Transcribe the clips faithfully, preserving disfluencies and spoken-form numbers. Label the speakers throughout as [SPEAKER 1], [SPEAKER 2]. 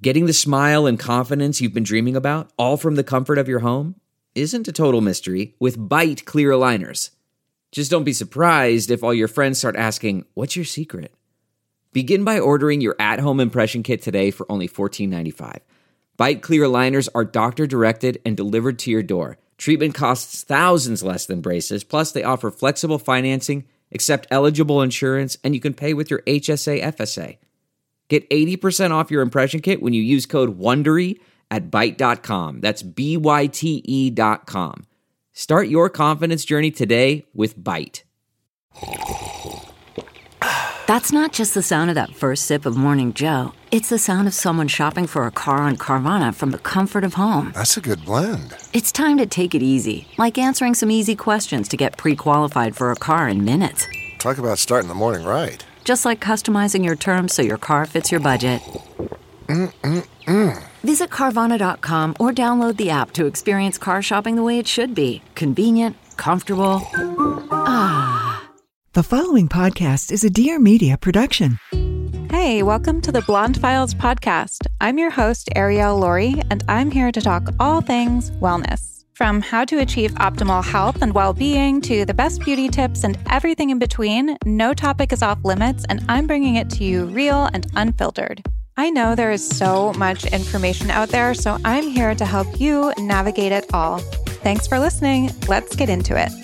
[SPEAKER 1] Getting the smile and confidence you've been dreaming about, all from the comfort of your home, isn't a total mystery with Byte clear aligners. Just don't be surprised if all your friends start asking, "What's your secret?" Begin by ordering your at-home impression kit today for only fourteen ninety-five. Byte clear aligners are doctor-directed and delivered to your door. Treatment costs thousands less than braces, plus they offer flexible financing, accept eligible insurance, and you can pay with your H S A F S A. Get eighty percent off your impression kit when you use code WONDERY at byte dot com. That's B Y T E dot com. Start your confidence journey today with Byte.
[SPEAKER 2] That's not just the sound of that first sip of Morning Joe. It's the sound of someone shopping for a car on Carvana from the comfort of home.
[SPEAKER 3] That's a good blend.
[SPEAKER 2] It's time to take it easy, like answering some easy questions to get pre-qualified for a car in minutes.
[SPEAKER 3] Talk about starting the morning right.
[SPEAKER 2] Just like customizing your terms so your car fits your budget.
[SPEAKER 3] Mm-mm-mm.
[SPEAKER 2] Visit Carvana dot com or download the app to experience car shopping the way it should be. Convenient, comfortable. Ah.
[SPEAKER 4] The following podcast is a Dear Media production.
[SPEAKER 5] Hey, welcome to the Blonde Files podcast. I'm your host, Arielle Laurie, and I'm here to talk all things wellness. From how to achieve optimal health and well-being to the best beauty tips and everything in between, no topic is off limits, and I'm bringing it to you real and unfiltered. I know there is so much information out there, so I'm here to help you navigate it all. Thanks for listening. Let's get into it.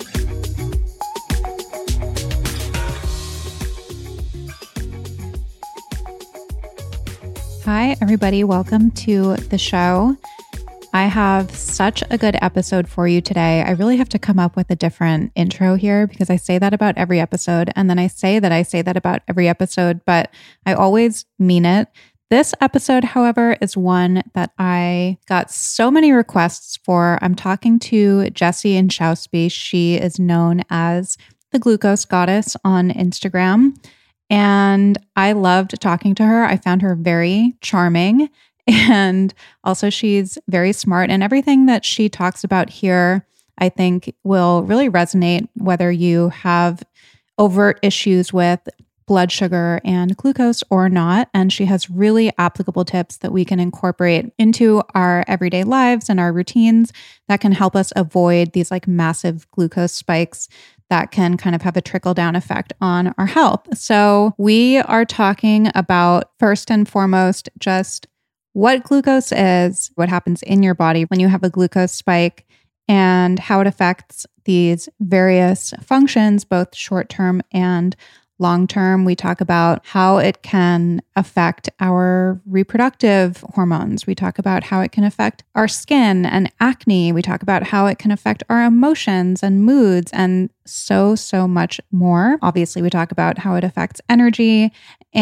[SPEAKER 5] Hi, everybody. Welcome to the show. I have such a good episode for you today. I really have to come up with a different intro here because I say that about every episode. And then I say that I say that about every episode, but I always mean it. This episode, however, is one that I got so many requests for. I'm talking to Jessie Inchauspy. She is known as the Glucose Goddess on Instagram. And I loved talking to her. I found her very charming. And also she's very smart. And everything that she talks about here, I think will really resonate whether you have overt issues with blood sugar and glucose or not. And she has really applicable tips that we can incorporate into our everyday lives and our routines that can help us avoid these like massive glucose spikes that can kind of have a trickle down effect on our health. So we are talking about, first and foremost, just what glucose is, what happens in your body when you have a glucose spike, and how it affects these various functions, both short-term and long-term. We talk about how it can affect our reproductive hormones. We talk about how it can affect our skin and acne. We talk about how it can affect our emotions and moods and so, so much more. Obviously, we talk about how it affects energy.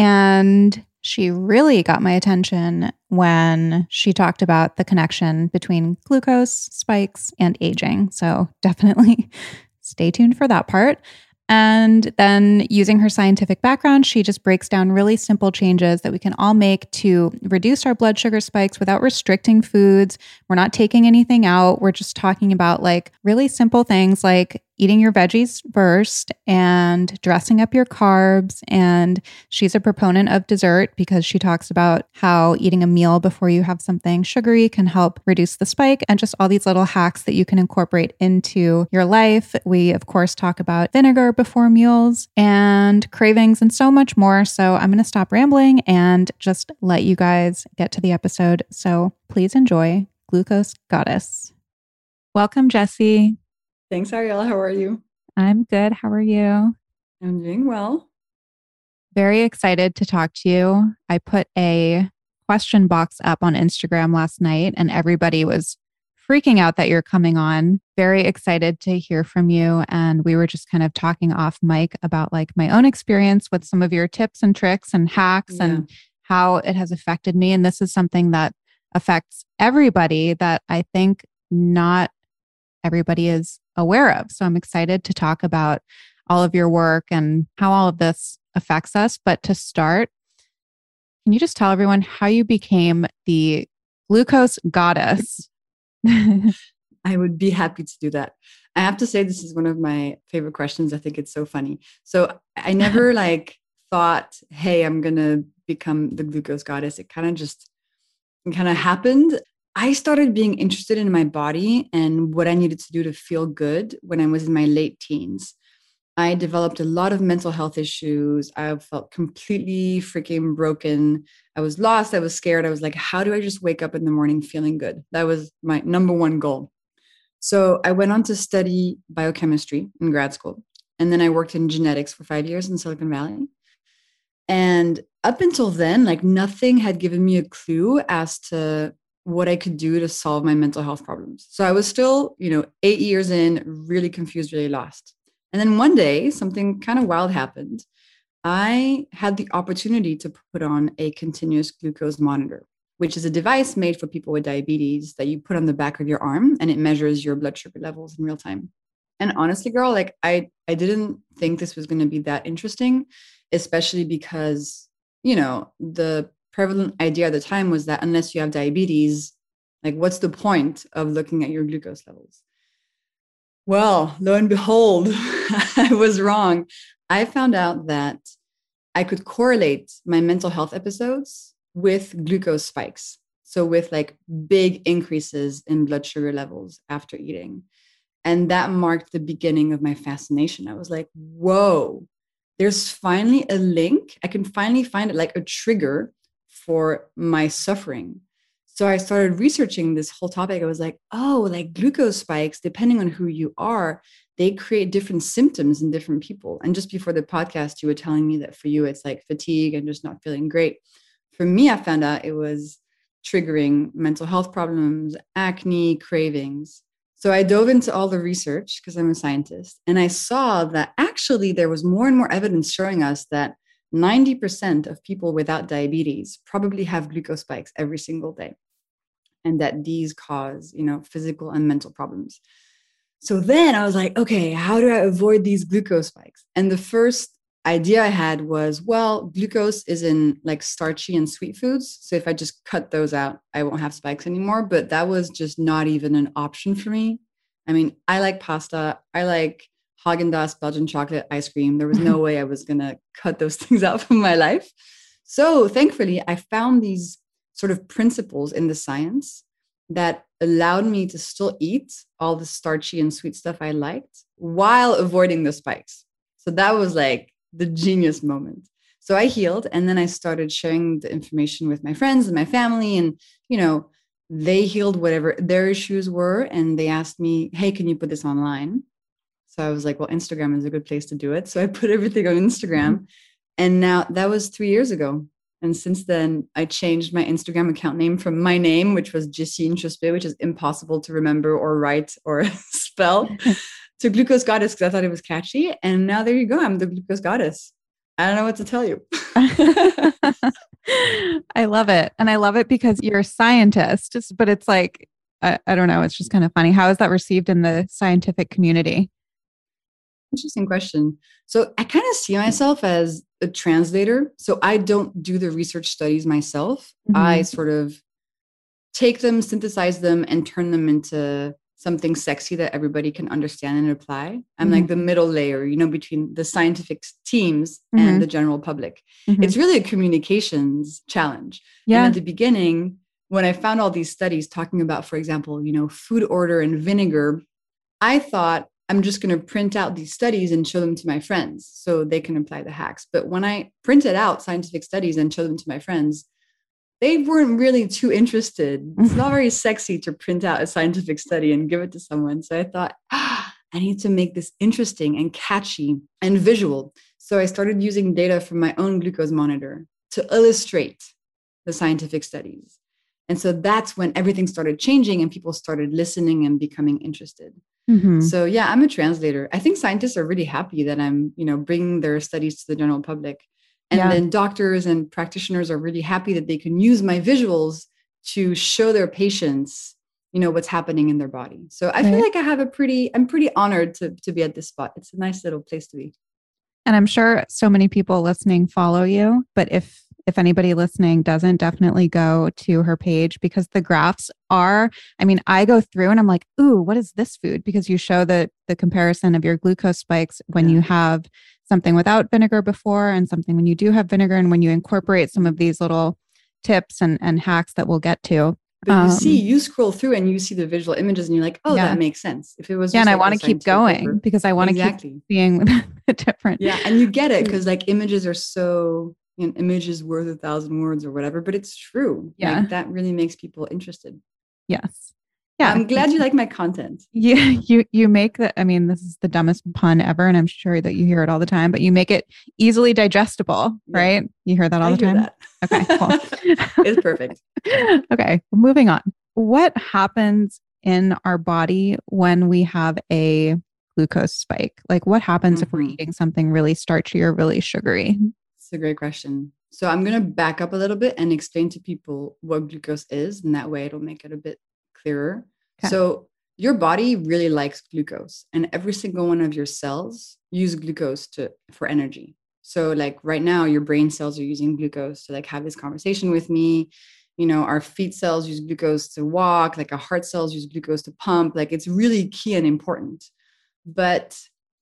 [SPEAKER 5] And she really got my attention when she talked about the connection between glucose spikes and aging. So definitely stay tuned for that part. And then using her scientific background, she just breaks down really simple changes that we can all make to reduce our blood sugar spikes without restricting foods. We're not taking anything out. We're just talking about like really simple things like eating your veggies first and dressing up your carbs. And she's a proponent of dessert because she talks about how eating a meal before you have something sugary can help reduce the spike, and just all these little hacks that you can incorporate into your life. We, of course, talk about vinegar before meals and cravings and so much more. So I'm going to stop rambling and just let you guys get to the episode. So please enjoy Glucose Goddess. Welcome, Jessie.
[SPEAKER 6] Thanks, Arielle. How are you?
[SPEAKER 5] I'm good. How are you?
[SPEAKER 6] I'm doing well.
[SPEAKER 5] Very excited to talk to you. I put a question box up on Instagram last night and everybody was freaking out that you're coming on. Very excited to hear from you. And we were just kind of talking off mic about like my own experience with some of your tips and tricks and hacks yeah. and how it has affected me. And this is something that affects everybody that I think not everybody is aware of. So I'm excited to talk about all of your work and how all of this affects us. But to start, can you just tell everyone how you became the Glucose Goddess?
[SPEAKER 6] I would be happy to do that. I have to say, this is one of my favorite questions. I think it's so funny. So I never like thought, hey, I'm going to become the Glucose Goddess. It kind of just kind of happened. I started being interested in my body and what I needed to do to feel good when I was in my late teens. I developed a lot of mental health issues. I felt completely freaking broken. I was lost. I was scared. I was like, how do I just wake up in the morning feeling good? That was my number one goal. So I went on to study biochemistry in grad school. And then I worked in genetics for five years in Silicon Valley. And up until then, like nothing had given me a clue as to what I could do to solve my mental health problems. So I was still, you know, eight years in, really confused, really lost. And then one day, something kind of wild happened. I had the opportunity to put on a continuous glucose monitor, which is a device made for people with diabetes that you put on the back of your arm, and it measures your blood sugar levels in real time. And honestly, girl, like I, I didn't think this was going to be that interesting, especially because, you know, the prevalent idea at the time was that unless you have diabetes, like what's the point of looking at your glucose levels? Well, lo and behold, I was wrong. I found out that I could correlate my mental health episodes with glucose spikes. So with like big increases in blood sugar levels after eating. And that marked the beginning of my fascination. I was like, whoa, there's finally a link. I can finally find it, like a trigger for my suffering. So I started researching this whole topic. I was like, oh, like glucose spikes, depending on who you are, they create different symptoms in different people. And just before the podcast, you were telling me that for you, it's like fatigue and just not feeling great. For me, I found out it was triggering mental health problems, acne, cravings. So I dove into all the research because I'm a scientist. And I saw that actually there was more and more evidence showing us that ninety percent of people without diabetes probably have glucose spikes every single day. And that these cause, you know, physical and mental problems. So then I was like, okay, how do I avoid these glucose spikes? And the first idea I had was, well, glucose is in like starchy and sweet foods. So if I just cut those out, I won't have spikes anymore. But that was just not even an option for me. I mean, I like pasta. I like Haagen-Dazs Belgian chocolate ice cream. There was no way I was going to cut those things out from my life. So thankfully, I found these sort of principles in the science that allowed me to still eat all the starchy and sweet stuff I liked while avoiding the spikes. So that was like the genius moment. So I healed, and then I started sharing the information with my friends and my family, and, you know, they healed whatever their issues were. And they asked me, hey, can you put this online? So I was like, well, Instagram is a good place to do it. So I put everything on Instagram. Mm-hmm. And now that was three years ago. And since then, I changed my Instagram account name from my name, which was Justine Chuspe, which is impossible to remember or write or spell, to Glucose Goddess, because I thought it was catchy. And now there you go. I'm the Glucose Goddess. I don't know what to tell you.
[SPEAKER 5] I love it. And I love it because you're a scientist, but it's like, I, I don't know, it's just kind of funny. How is that received in the scientific community?
[SPEAKER 6] Interesting question. So I kind of see myself as a translator. So I don't do the research studies myself. Mm-hmm. I sort of take them, synthesize them, and turn them into something sexy that everybody can understand and apply. I'm mm-hmm. like the middle layer, you know, between the scientific teams mm-hmm. and the general public. Mm-hmm. It's really a communications challenge. Yeah. And at the beginning, when I found all these studies talking about, for example, you know, food odor and vinegar, I thought, I'm just going to print out these studies and show them to my friends so they can apply the hacks. But when I printed out scientific studies and showed them to my friends, they weren't really too interested. It's not very sexy to print out a scientific study and give it to someone. So I thought, ah, I need to make this interesting and catchy and visual. So I started using data from my own glucose monitor to illustrate the scientific studies. And so that's when everything started changing and people started listening and becoming interested. Mm-hmm. So yeah, I'm a translator. I think scientists are really happy that I'm, you know, bringing their studies to the general public. And yeah. then doctors and practitioners are really happy that they can use my visuals to show their patients, you know, what's happening in their body. So I right. feel like I have a pretty, I'm pretty honored to, to be at this spot. It's a nice little place to be.
[SPEAKER 5] And I'm sure so many people listening follow you, but if If anybody listening doesn't, definitely go to her page because the graphs are, I mean, I go through and I'm like, ooh, what is this food? Because you show the the comparison of your glucose spikes when yeah. you have something without vinegar before and something when you do have vinegar, and when you incorporate some of these little tips and, and hacks that we'll get to.
[SPEAKER 6] But
[SPEAKER 5] Um,
[SPEAKER 6] you see, you scroll through and you see the visual images and you're like, oh,
[SPEAKER 5] Yeah.
[SPEAKER 6] that makes sense. If it was
[SPEAKER 5] yeah,
[SPEAKER 6] just
[SPEAKER 5] and I
[SPEAKER 6] like
[SPEAKER 5] want
[SPEAKER 6] a
[SPEAKER 5] to keep
[SPEAKER 6] scientific
[SPEAKER 5] going
[SPEAKER 6] paper-
[SPEAKER 5] because I want to
[SPEAKER 6] Exactly.
[SPEAKER 5] keep seeing the different.
[SPEAKER 6] Yeah, and you get it because like images are so, you know, images worth a thousand words or whatever, but it's true.
[SPEAKER 5] Yeah.
[SPEAKER 6] Like that really makes people interested.
[SPEAKER 5] Yes. Yeah.
[SPEAKER 6] I'm glad you like my content.
[SPEAKER 5] Yeah, you you make the. I mean, this is the dumbest pun ever, and I'm sure that you hear it all the time. But you make it easily digestible,
[SPEAKER 6] Yeah.
[SPEAKER 5] right? You hear that all
[SPEAKER 6] I
[SPEAKER 5] the
[SPEAKER 6] hear
[SPEAKER 5] time.
[SPEAKER 6] that.
[SPEAKER 5] Okay, cool.
[SPEAKER 6] It's perfect.
[SPEAKER 5] Okay, moving on. What happens in our body when we have a glucose spike? Like, what happens if we're
[SPEAKER 6] Mhm.
[SPEAKER 5] eating something really starchy or really sugary?
[SPEAKER 6] It's a great question. So I'm going to back up a little bit and explain to people what glucose is, and that way it'll make it a bit clearer.
[SPEAKER 5] Okay.
[SPEAKER 6] So your body really likes glucose, and every single one of your cells use glucose to for energy. So like right now, your brain cells are using glucose to like have this conversation with me. You know, our feet cells use glucose to walk, like our heart cells use glucose to pump. Like it's really key and important. But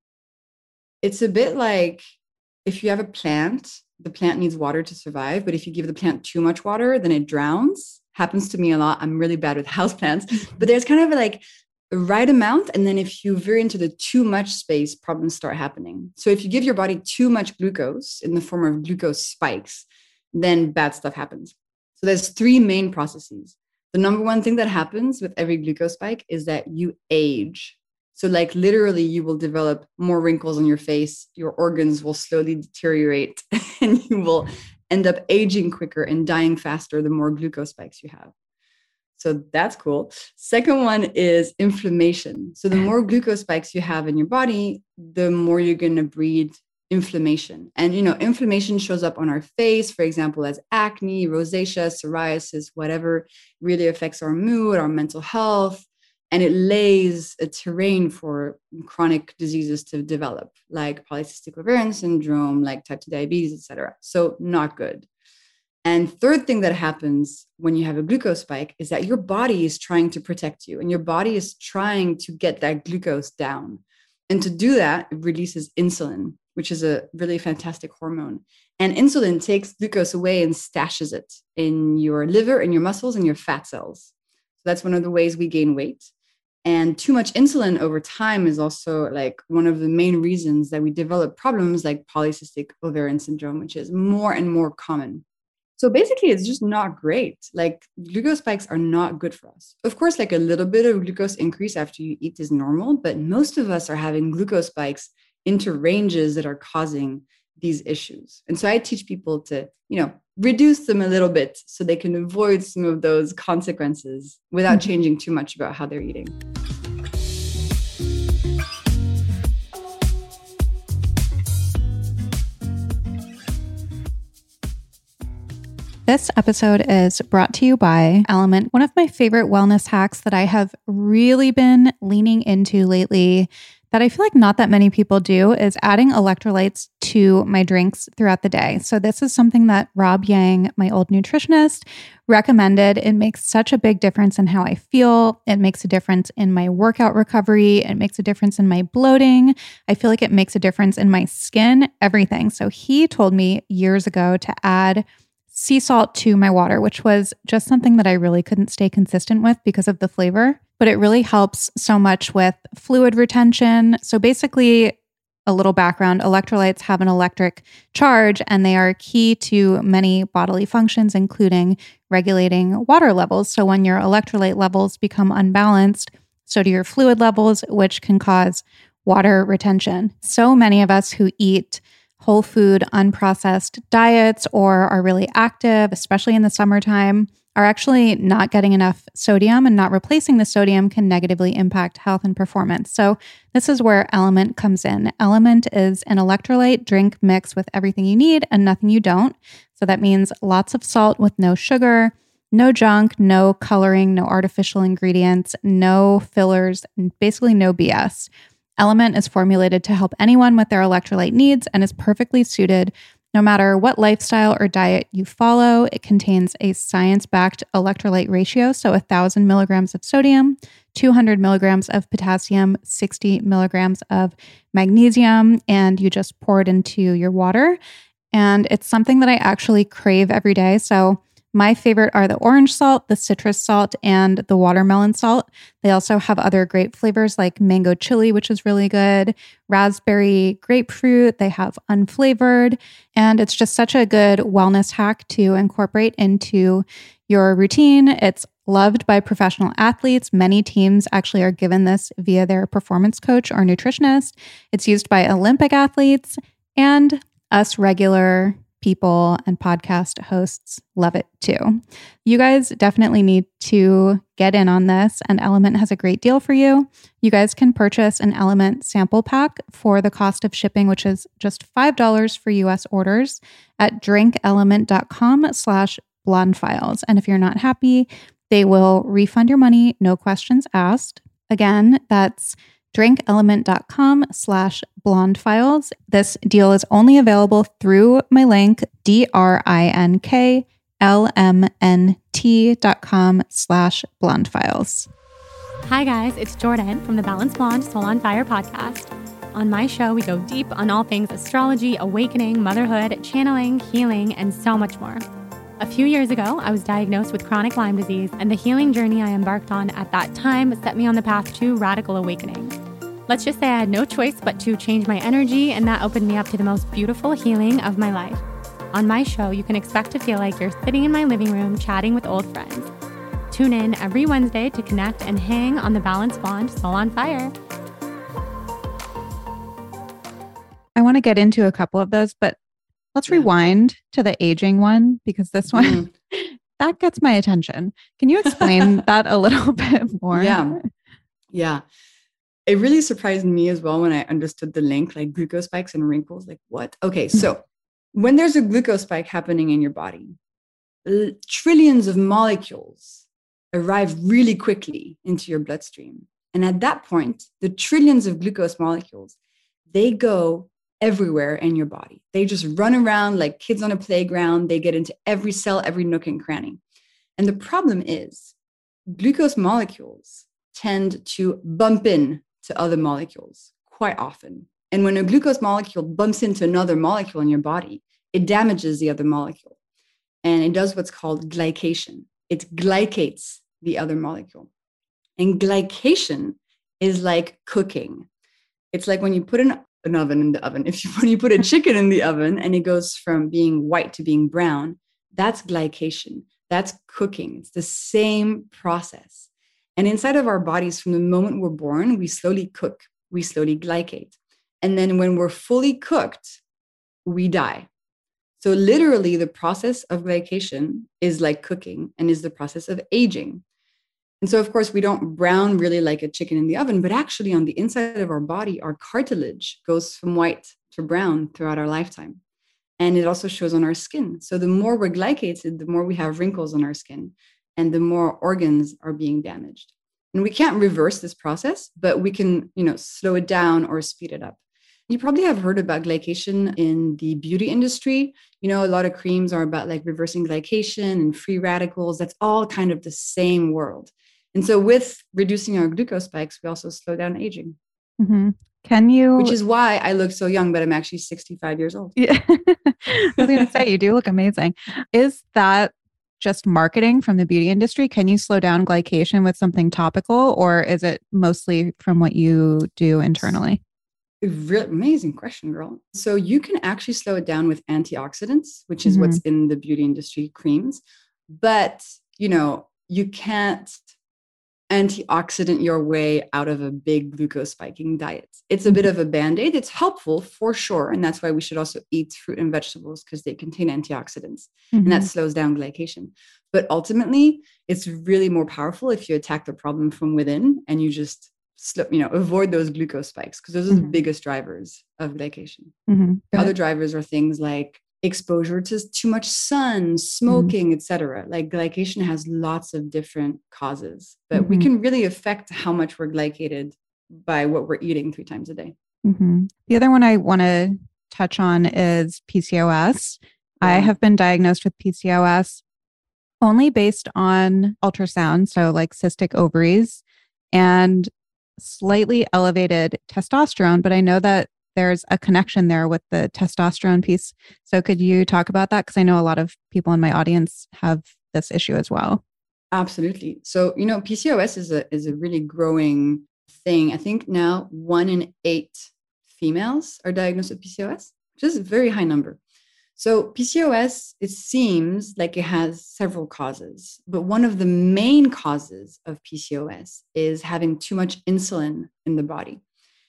[SPEAKER 6] it's a bit like if you have a plant, the plant needs water to survive. But if you give the plant too much water, then it drowns. Happens to me a lot. I'm really bad with houseplants. But there's kind of like a right amount. And then if you veer into the too much space, problems start happening. So if you give your body too much glucose in the form of glucose spikes, then bad stuff happens. So there's three main processes. The number one thing that happens with every glucose spike is that you age. So like literally you will develop more wrinkles on your face, your organs will slowly deteriorate, and you will end up aging quicker and dying faster the more glucose spikes you have. So that's cool. Second one is inflammation. So the more glucose spikes you have in your body, the more you're going to breed inflammation. And, you know, inflammation shows up on our face, for example, as acne, rosacea, psoriasis, whatever, really affects our mood, our mental health. And it lays a terrain for chronic diseases to develop, like polycystic ovarian syndrome, like type two diabetes, et cetera. So not good. And third thing that happens when you have a glucose spike is that your body is trying to protect you, and your body is trying to get that glucose down. And to do that, it releases insulin, which is a really fantastic hormone. And insulin takes glucose away and stashes it in your liver and your muscles and your fat cells. So that's one of the ways we gain weight. And too much insulin over time is also like one of the main reasons that we develop problems like polycystic ovarian syndrome, which is more and more common. So basically, it's just not great. Like glucose spikes are not good for us. Of course, like a little bit of glucose increase after you eat is normal, but most of us are having glucose spikes into ranges that are causing these issues. And so I teach people to, you know, reduce them a little bit so they can avoid some of those consequences without changing too much about how they're eating.
[SPEAKER 5] This episode is brought to you by Element. One of my favorite wellness hacks that I have really been leaning into lately that I feel like not that many people do is adding electrolytes to my drinks throughout the day. So this is something that Rob Yang, my old nutritionist, recommended. It makes such a big difference in how I feel. It makes a difference in my workout recovery. It makes a difference in my bloating. I feel like it makes a difference in my skin, everything. So he told me years ago to add sea salt to my water, which was just something that I really couldn't stay consistent with because of the flavor, but it really helps so much with fluid retention. So basically, a little background, electrolytes have an electric charge and they are key to many bodily functions, including regulating water levels. So when your electrolyte levels become unbalanced, so do your fluid levels, which can cause water retention. So many of us who eat whole food, unprocessed diets or are really active, especially in the summertime, are actually not getting enough sodium, and not replacing the sodium can negatively impact health and performance. So this is where Element comes in. Element is an electrolyte drink mix with everything you need and nothing you don't. So that means lots of salt with no sugar, no junk, no coloring, no artificial ingredients, no fillers, and basically no B S. Element is formulated to help anyone with their electrolyte needs and is perfectly suited no matter what lifestyle or diet you follow. It contains a science-backed electrolyte ratio, so one thousand milligrams of sodium, two hundred milligrams of potassium, sixty milligrams of magnesium, and you just pour it into your water. And it's something that I actually crave every day. So My favorite are the orange salt, the citrus salt, and the watermelon salt. They also have other grape flavors like mango chili, which is really good, raspberry grapefruit. They have unflavored, and it's just such a good wellness hack to incorporate into your routine. It's loved by professional athletes. Many teams actually are given this via their performance coach or nutritionist. It's used by Olympic athletes, and us regular people and podcast hosts love it too. You guys definitely need to get in on this, and Element has a great deal for you. You guys can purchase an Element sample pack for the cost of shipping, which is just five dollars for U S orders at drinkelement.com slash blondefiles. And if you're not happy, they will refund your money, no questions asked. Again, that's drinkelement.com slash blondefiles. This deal is only available through my link, D-R-I-N-K-L-M-N-T dot com slash blondefiles.
[SPEAKER 7] Hi guys, it's Jordan from the Balanced Blonde Soul on Fire podcast. On my show, we go deep on all things astrology, awakening, motherhood, channeling, healing, and so much more. A few years ago, I was diagnosed with chronic Lyme disease, and the healing journey I embarked on at that time set me on the path to radical awakening. Let's just say I had no choice but to change my energy, and that opened me up to the most beautiful healing of my life. On my show, you can expect to feel like you're sitting in my living room chatting with old friends. Tune in every Wednesday to connect and hang on the Balanced Blonde Soul on Fire.
[SPEAKER 5] I want to get into a couple of those, but let's
[SPEAKER 6] Yeah.
[SPEAKER 5] rewind to the aging one, because this one,
[SPEAKER 6] Mm.
[SPEAKER 5] that gets my attention. Can you explain that a little bit more?
[SPEAKER 6] Yeah. Yeah. It really surprised me as well when I understood the link, like glucose spikes and wrinkles. Like, what? Okay. So when there's a glucose spike happening in your body, l- trillions of molecules arrive really quickly into your bloodstream. And at that point, the trillions of glucose molecules, they go everywhere in your body. They just run around like kids on a playground. They get into every cell, every nook and cranny. And the problem is glucose molecules tend to bump in to other molecules quite often. And when a glucose molecule bumps into another molecule in your body, it damages the other molecule. And it does what's called glycation. It glycates the other molecule. And glycation is like cooking. It's like when you put an an oven in the oven. If you, when you put a chicken in the oven and it goes from being white to being brown, that's glycation. That's cooking. It's the same process. And inside of our bodies, from the moment we're born, we slowly cook, we slowly glycate. And then when we're fully cooked, we die. So literally the process of glycation is like cooking and is the process of aging. And so, of course, we don't brown really like a chicken in the oven, but actually on the inside of our body, our cartilage goes from white to brown throughout our lifetime. And it also shows on our skin. So the more we're glycated, the more we have wrinkles on our skin and the more organs are being damaged. And we can't reverse this process, but we can, you know, slow it down or speed it up. You probably have heard about glycation in the beauty industry. You know, a lot of creams are about like reversing glycation and free radicals. That's all kind of the same world. And so with reducing our glucose spikes, we also slow down aging.
[SPEAKER 5] Mm-hmm. Can you?
[SPEAKER 6] Which is why I look so young, but I'm actually sixty-five years old.
[SPEAKER 5] Yeah. I was going to say, you do look amazing. Is that just marketing from the beauty industry? Can you slow down glycation with something topical, or is it mostly from what you do internally?
[SPEAKER 6] Real amazing question, girl. So you can actually slow it down with antioxidants, which is
[SPEAKER 5] Mm-hmm.
[SPEAKER 6] what's in the beauty industry creams. But, you know, you can't antioxidant your way out of a big glucose spiking diet. It's a bit of a band-aid. It's helpful for sure. And that's why we should also eat fruit and vegetables, because they contain antioxidants.
[SPEAKER 5] Mm-hmm.
[SPEAKER 6] And that slows down glycation. But ultimately, it's really more powerful if you attack the problem from within and you just slow, you know, avoid those glucose spikes, because those are
[SPEAKER 5] Mm-hmm.
[SPEAKER 6] the biggest drivers of glycation.
[SPEAKER 5] Mm-hmm.
[SPEAKER 6] The other drivers are things like exposure to too much sun, smoking, mm-hmm. et cetera. Like glycation has lots of different causes, but mm-hmm. we can really affect how much we're glycated by what we're eating three times a day.
[SPEAKER 5] Mm-hmm. The other one I want to touch on is P C O S. Yeah. I have been diagnosed with P C O S only based on ultrasound, so like cystic ovaries and slightly elevated testosterone, but I know that there's a connection there with the testosterone piece. So could you talk about that? Because I know a lot of people in my audience have this issue as well.
[SPEAKER 6] Absolutely. So, you know, P C O S is a is a really growing thing. I think now one in eight females are diagnosed with P C O S, which is a very high number. So P C O S, it seems like it has several causes, but one of the main causes of P C O S is having too much insulin in the body.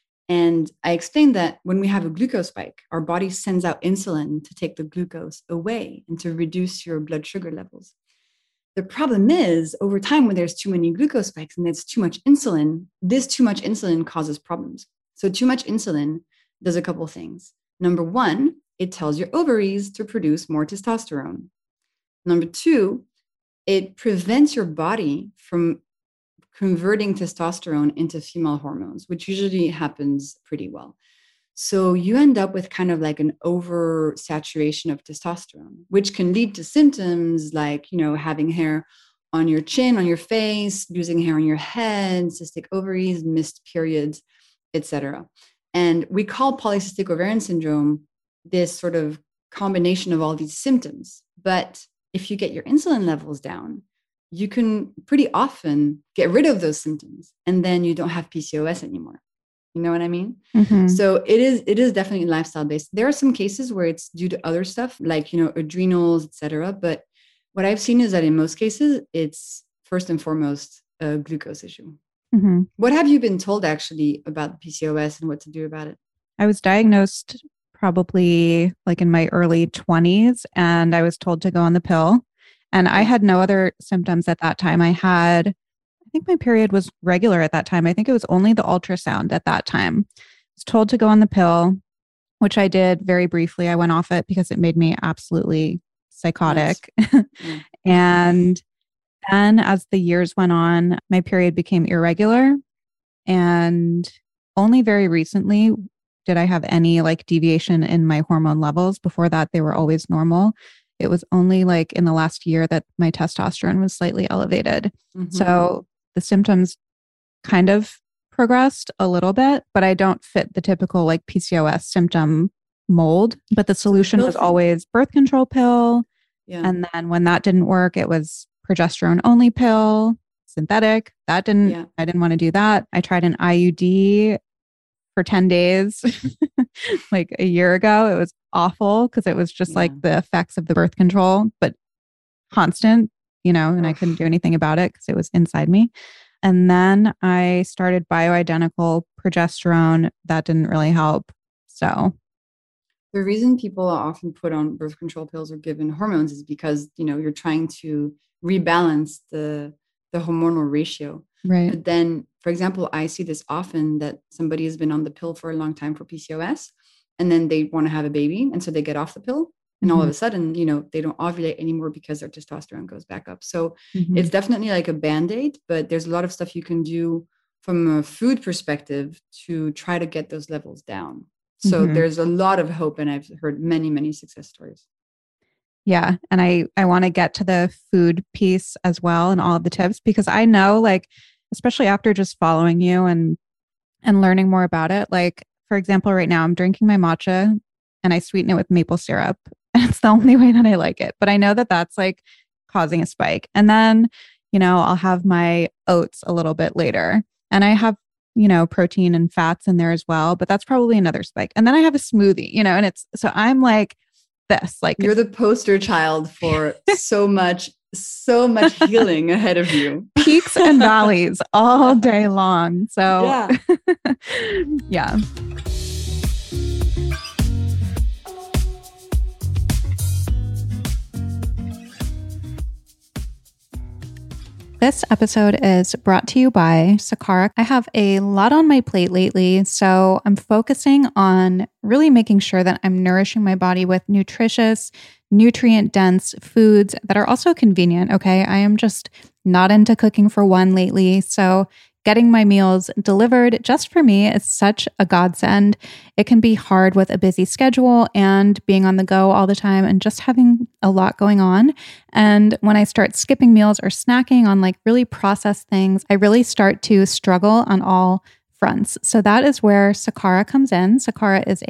[SPEAKER 6] And I explained that when we have a glucose spike, our body sends out insulin to take the glucose away and to reduce your blood sugar levels. The problem is, over time, when there's too many glucose spikes and there's too much insulin, this too much insulin causes problems. So too much insulin does a couple of things. Number one, it tells your ovaries to produce more testosterone. Number two, it prevents your body from converting testosterone into female hormones, which usually happens pretty well. So you end up with kind of like an oversaturation of testosterone, which can lead to symptoms like, you know, having hair on your chin, on your face, losing hair on your head, cystic ovaries, missed periods, et cetera. And we call polycystic ovarian syndrome this sort of combination of all these symptoms. But if you get your insulin levels down, you can pretty often get rid of those symptoms, and then you don't have P C O S anymore. You know what I mean?
[SPEAKER 5] Mm-hmm.
[SPEAKER 6] So it is, it is definitely lifestyle based. There are some cases where it's due to other stuff like, you know, adrenals, et cetera. But what I've seen is that in most cases, it's first and foremost a glucose issue.
[SPEAKER 5] Mm-hmm.
[SPEAKER 6] What have you been told actually about P C O S and what to do about it?
[SPEAKER 5] I was diagnosed probably like in my early twenties, and I was told to go on the pill. And I had no other symptoms at that time. I had, I think my period was regular at that time. I think it was only the ultrasound at that time. I was told to go on the pill, which I did very briefly. I went off it because it made me absolutely psychotic. Nice. Yeah. And then as the years went on, my period became irregular. And only very recently did I have any like deviation in my hormone levels. Before that, they were always normal. It was only like in the last year that my testosterone was slightly elevated. Mm-hmm. So the symptoms kind of progressed a little bit, but I don't fit the typical like P C O S symptom mold. But the solution was always birth control pill. Yeah. And then when that didn't work, it was progesterone only pill, synthetic. That didn't, yeah. I didn't want to do that. I tried an I U D for ten days, like a year ago. It was awful because it was just yeah. like the effects of the birth control, but constant, you know, and I couldn't do anything about it because it was inside me. And then I started bioidentical progesterone. That didn't really help. So
[SPEAKER 6] the reason people are often put on birth control pills or given hormones is because, you know, you're trying to rebalance the the hormonal ratio.
[SPEAKER 5] Right.
[SPEAKER 6] But then, for example, I see this often that somebody has been on the pill for a long time for P C O S, and then they want to have a baby. And so they get off the pill. And mm-hmm. all of a sudden, you know, they don't ovulate anymore because their testosterone goes back up. So mm-hmm. it's definitely like a Band-Aid, but there's a lot of stuff you can do from a food perspective to try to get those levels down. So mm-hmm. there's a lot of hope. And I've heard many, many success stories.
[SPEAKER 5] Yeah. And I, I want to get to the food piece as well and all of the tips, because I know, like, especially after just following you and, and learning more about it, like, for example, right now I'm drinking my matcha and I sweeten it with maple syrup. And it's the only way that I like it. But I know that that's like causing a spike. And then, you know, I'll have my oats a little bit later and I have, you know, protein and fats in there as well, but that's probably another spike. And then I have a smoothie, you know, and it's, so I'm like this, like
[SPEAKER 6] you're the poster child for so much, so much healing ahead of you.
[SPEAKER 5] Peaks and valleys all day long. So
[SPEAKER 6] yeah.
[SPEAKER 5] yeah. This episode is brought to you by Sakara. I have a lot on my plate lately, so I'm focusing on really making sure that I'm nourishing my body with nutritious, nutrient-dense foods that are also convenient, okay? I am just not into cooking for one lately, so getting my meals delivered just for me is such a godsend. It can be hard with a busy schedule and being on the go all the time and just having a lot going on. And when I start skipping meals or snacking on like really processed things, I really start to struggle on all fronts. So that is where Sakara comes in. Sakara is a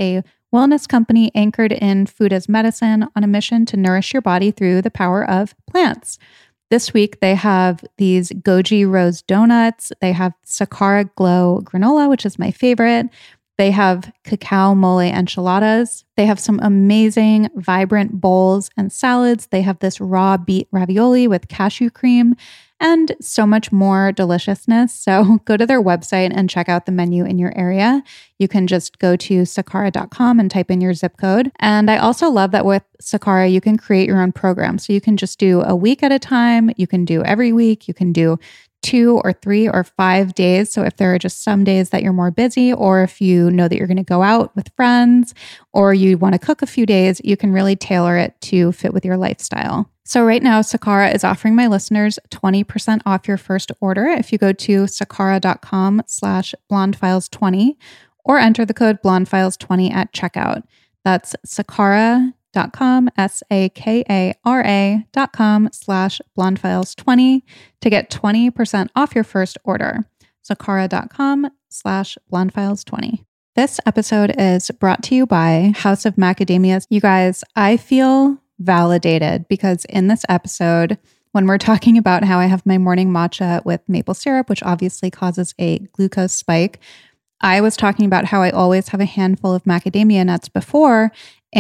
[SPEAKER 5] wellness company anchored in food as medicine on a mission to nourish your body through the power of plants. This week, they have these Goji Rose Donuts. They have Sakara Glow Granola, which is my favorite. They have cacao mole enchiladas. They have some amazing, vibrant bowls and salads. They have this raw beet ravioli with cashew cream and so much more deliciousness. So go to their website and check out the menu in your area. You can just go to sakara dot com and type in your zip code. And I also love that with Sakara, you can create your own program. So you can just do a week at a time. You can do every week. You can do two or three or five days. So if there are just some days that you're more busy, or if you know that you're going to go out with friends, or you want to cook a few days, you can really tailor it to fit with your lifestyle. So right now, Sakara is offering my listeners twenty percent off your first order if you go to sakara dot com slash blonde files twenty or enter the code blonde files twenty at checkout. That's sakara dot com, S A K A R A dot com slash blonde files twenty to get twenty percent off your first order. sakara dot com slash blonde files twenty. This episode is brought to you by House of Macadamias. You guys, I feel validated because in this episode, when we're talking about how I have my morning matcha with maple syrup, which obviously causes a glucose spike, I was talking about how I always have a handful of macadamia nuts before,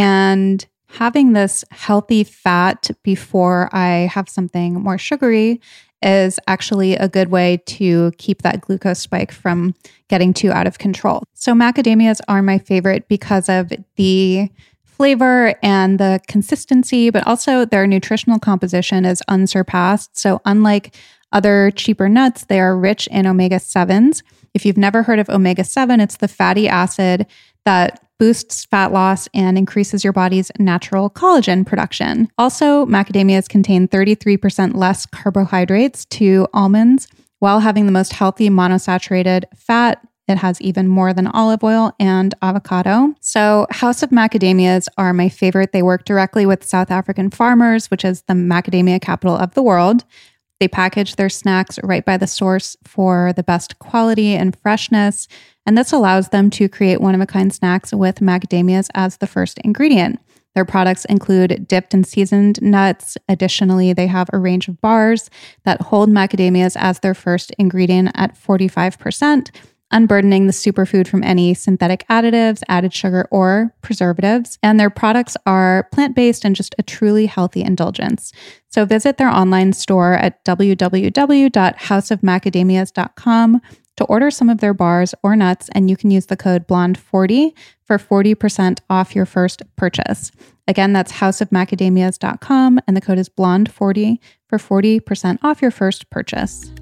[SPEAKER 5] and having this healthy fat before I have something more sugary is actually a good way to keep that glucose spike from getting too out of control. So macadamias are my favorite because of the flavor and the consistency, but also their nutritional composition is unsurpassed. So unlike other cheaper nuts, they are rich in omega sevens. If you've never heard of omega seven, it's the fatty acid that boosts fat loss and increases your body's natural collagen production. Also, macadamias contain thirty-three percent less carbohydrates to almonds while having the most healthy monosaturated fat. It has even more than olive oil and avocado. So House of Macadamias are my favorite. They work directly with South African farmers, which is the macadamia capital of the world. They package their snacks right by the source for the best quality and freshness. And this allows them to create one-of-a-kind snacks with macadamias as the first ingredient. Their products include dipped and seasoned nuts. Additionally, they have a range of bars that hold macadamias as their first ingredient at forty-five percent, unburdening the superfood from any synthetic additives, added sugar, or preservatives. And their products are plant-based and just a truly healthy indulgence. So visit their online store at w w w dot house of macadamias dot com to order some of their bars or nuts, and you can use the code blonde forty for forty percent off your first purchase. Again, that's house of macadamias dot com, and the code is blonde forty for forty percent off your first purchase.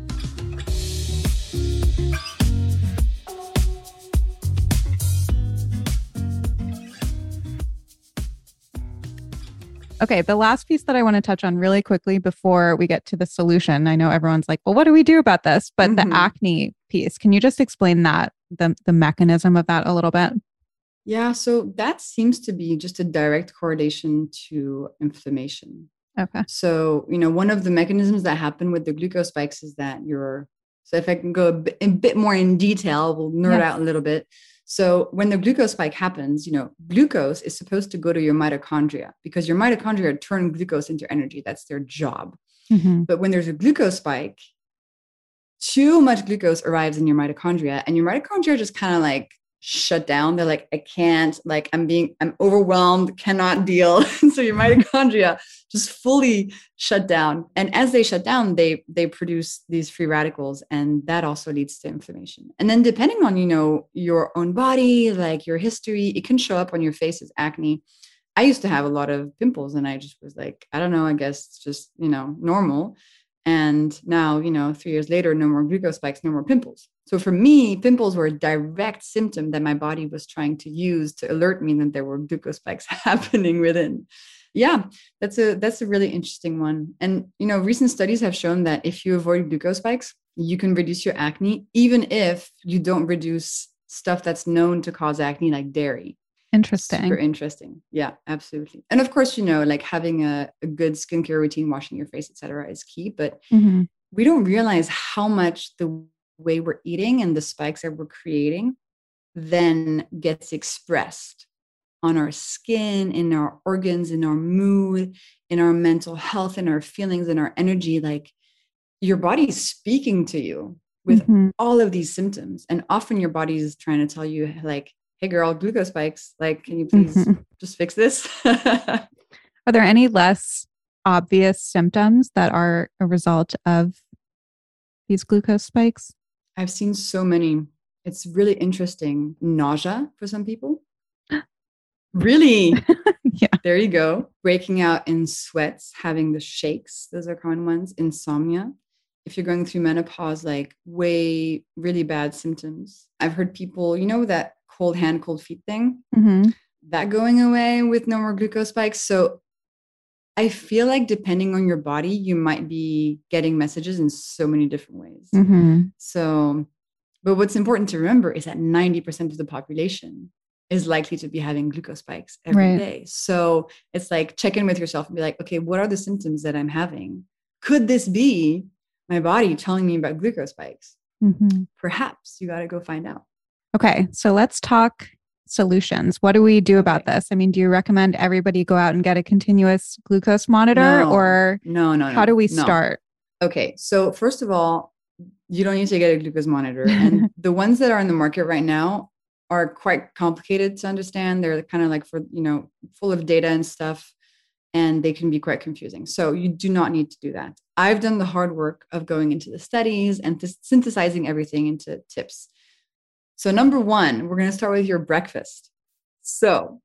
[SPEAKER 5] Okay, the last piece that I want to touch on really quickly before we get to the solution. I know everyone's like, well, what do we do about this? But mm-hmm. the acne piece, can you just explain that, the, the mechanism of that a little bit?
[SPEAKER 6] Yeah, so that seems to be just a direct correlation to inflammation.
[SPEAKER 5] Okay.
[SPEAKER 6] So, you know, one of the mechanisms that happen with the glucose spikes is that you're, so if I can go a bit, a bit more in detail, we'll nerd
[SPEAKER 5] yes.
[SPEAKER 6] out a little bit. So when the glucose spike happens, you know, glucose is supposed to go to your mitochondria because your mitochondria turn glucose into energy. That's their job.
[SPEAKER 5] Mm-hmm.
[SPEAKER 6] But when there's a glucose spike, too much glucose arrives in your mitochondria, and your mitochondria just kind of like shut down. They're like, I can't, like, I'm being, I'm overwhelmed, cannot deal. So your mitochondria just fully shut down. And as they shut down, they, they produce these free radicals, and that also leads to inflammation. And then depending on, you know, your own body, like your history, it can show up on your face as acne. I used to have a lot of pimples, and I just was like, I don't know, I guess it's just, you know, normal. And now, you know, three years later, no more glucose spikes, no more pimples. So for me, pimples were a direct symptom that my body was trying to use to alert me that there were glucose spikes happening within. Yeah, that's a that's a really interesting one. And, you know, recent studies have shown that if you avoid glucose spikes, you can reduce your acne, even if you don't reduce stuff that's known to cause acne, like dairy.
[SPEAKER 5] Interesting.
[SPEAKER 6] Super interesting. Yeah, absolutely. And of course, you know, like having a, a good skincare routine, washing your face, et cetera, is key. But
[SPEAKER 5] mm-hmm.
[SPEAKER 6] we don't realize how much the way we're eating and the spikes that we're creating then gets expressed on our skin, in our organs, in our mood, in our mental health, in our feelings, in our energy. Like your body is speaking to you with mm-hmm. all of these symptoms. And often your body is trying to tell you like, hey girl, glucose spikes. Like, can you please mm-hmm. just fix this?
[SPEAKER 5] Are there any less obvious symptoms that are a result of these glucose spikes?
[SPEAKER 6] I've seen so many. It's really interesting. Nausea for some people. Really?
[SPEAKER 5] Yeah.
[SPEAKER 6] There you go. Breaking out in sweats, having the shakes. Those are common ones. Insomnia. If you're going through menopause, like way, really bad symptoms. I've heard people, you know, that cold hand, cold feet thing,
[SPEAKER 5] mm-hmm.
[SPEAKER 6] that going away with no more glucose spikes. So I feel like depending on your body, you might be getting messages in so many different ways.
[SPEAKER 5] Mm-hmm.
[SPEAKER 6] So, but what's important to remember is that ninety percent of the population is likely to be having glucose spikes every
[SPEAKER 5] right.
[SPEAKER 6] day. So it's like, check in with yourself and be like, okay, what are the symptoms that I'm having? Could this be my body telling me about glucose spikes?
[SPEAKER 5] Mm-hmm.
[SPEAKER 6] Perhaps you got to go find out.
[SPEAKER 5] Okay. So let's talk solutions. What do we do about
[SPEAKER 6] okay.
[SPEAKER 5] this? I mean, do you recommend everybody go out and get a continuous glucose monitor
[SPEAKER 6] no,
[SPEAKER 5] or
[SPEAKER 6] no, no, no,
[SPEAKER 5] how do we
[SPEAKER 6] no.
[SPEAKER 5] start?
[SPEAKER 6] Okay. So first of all, you don't need to get a glucose monitor. And the ones that are in the market right now are quite complicated to understand. They're kind of like for, you know, full of data and stuff, and they can be quite confusing. So you do not need to do that. I've done the hard work of going into the studies and th- synthesizing everything into tips. So number one, we're going to start with your breakfast. So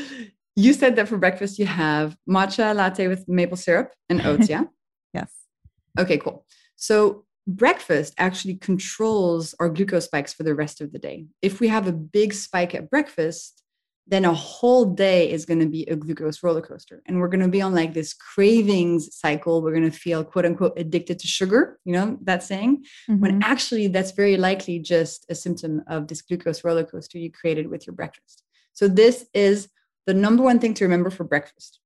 [SPEAKER 6] you said that for breakfast, you have matcha latte with maple syrup and oats, yeah?
[SPEAKER 5] Yes.
[SPEAKER 6] Okay, cool. So breakfast actually controls our glucose spikes for the rest of the day. If we have a big spike at breakfast, then a whole day is going to be a glucose roller coaster. And we're going to be on like this cravings cycle. We're going to feel quote unquote addicted to sugar, you know, that saying, mm-hmm. when actually that's very likely just a symptom of this glucose roller coaster you created with your breakfast. So this is the number one thing to remember for breakfast.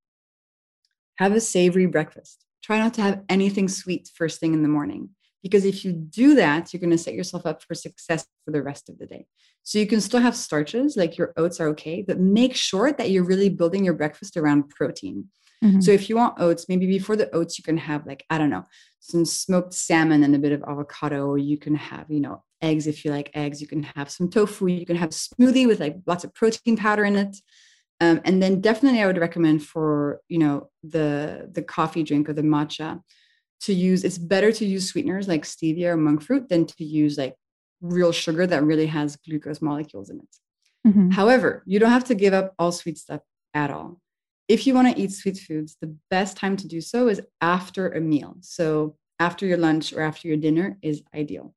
[SPEAKER 6] Have a savory breakfast. Try not to have anything sweet first thing in the morning. Because if you do that, you're going to set yourself up for success for the rest of the day. So you can still have starches, like your oats are okay, but make sure that you're really building your breakfast around protein. Mm-hmm. So if you want oats, maybe before the oats, you can have like, I don't know, some smoked salmon and a bit of avocado, or you can have, you know, eggs if you like eggs. You can have some tofu. You can have a smoothie with like lots of protein powder in it. Um, and then definitely I would recommend for, you know, the, the coffee drink or the matcha, to use, it's better to use sweeteners like stevia or monk fruit than to use like real sugar that really has glucose molecules in it. Mm-hmm. However, you don't have to give up all sweet stuff at all. If you want to eat sweet foods, the best time to do so is after a meal. So after your lunch or after your dinner is ideal.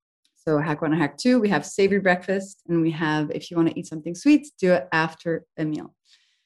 [SPEAKER 6] So hack one and hack two, we have savory breakfast, and we have, if you want to eat something sweet, do it after a meal.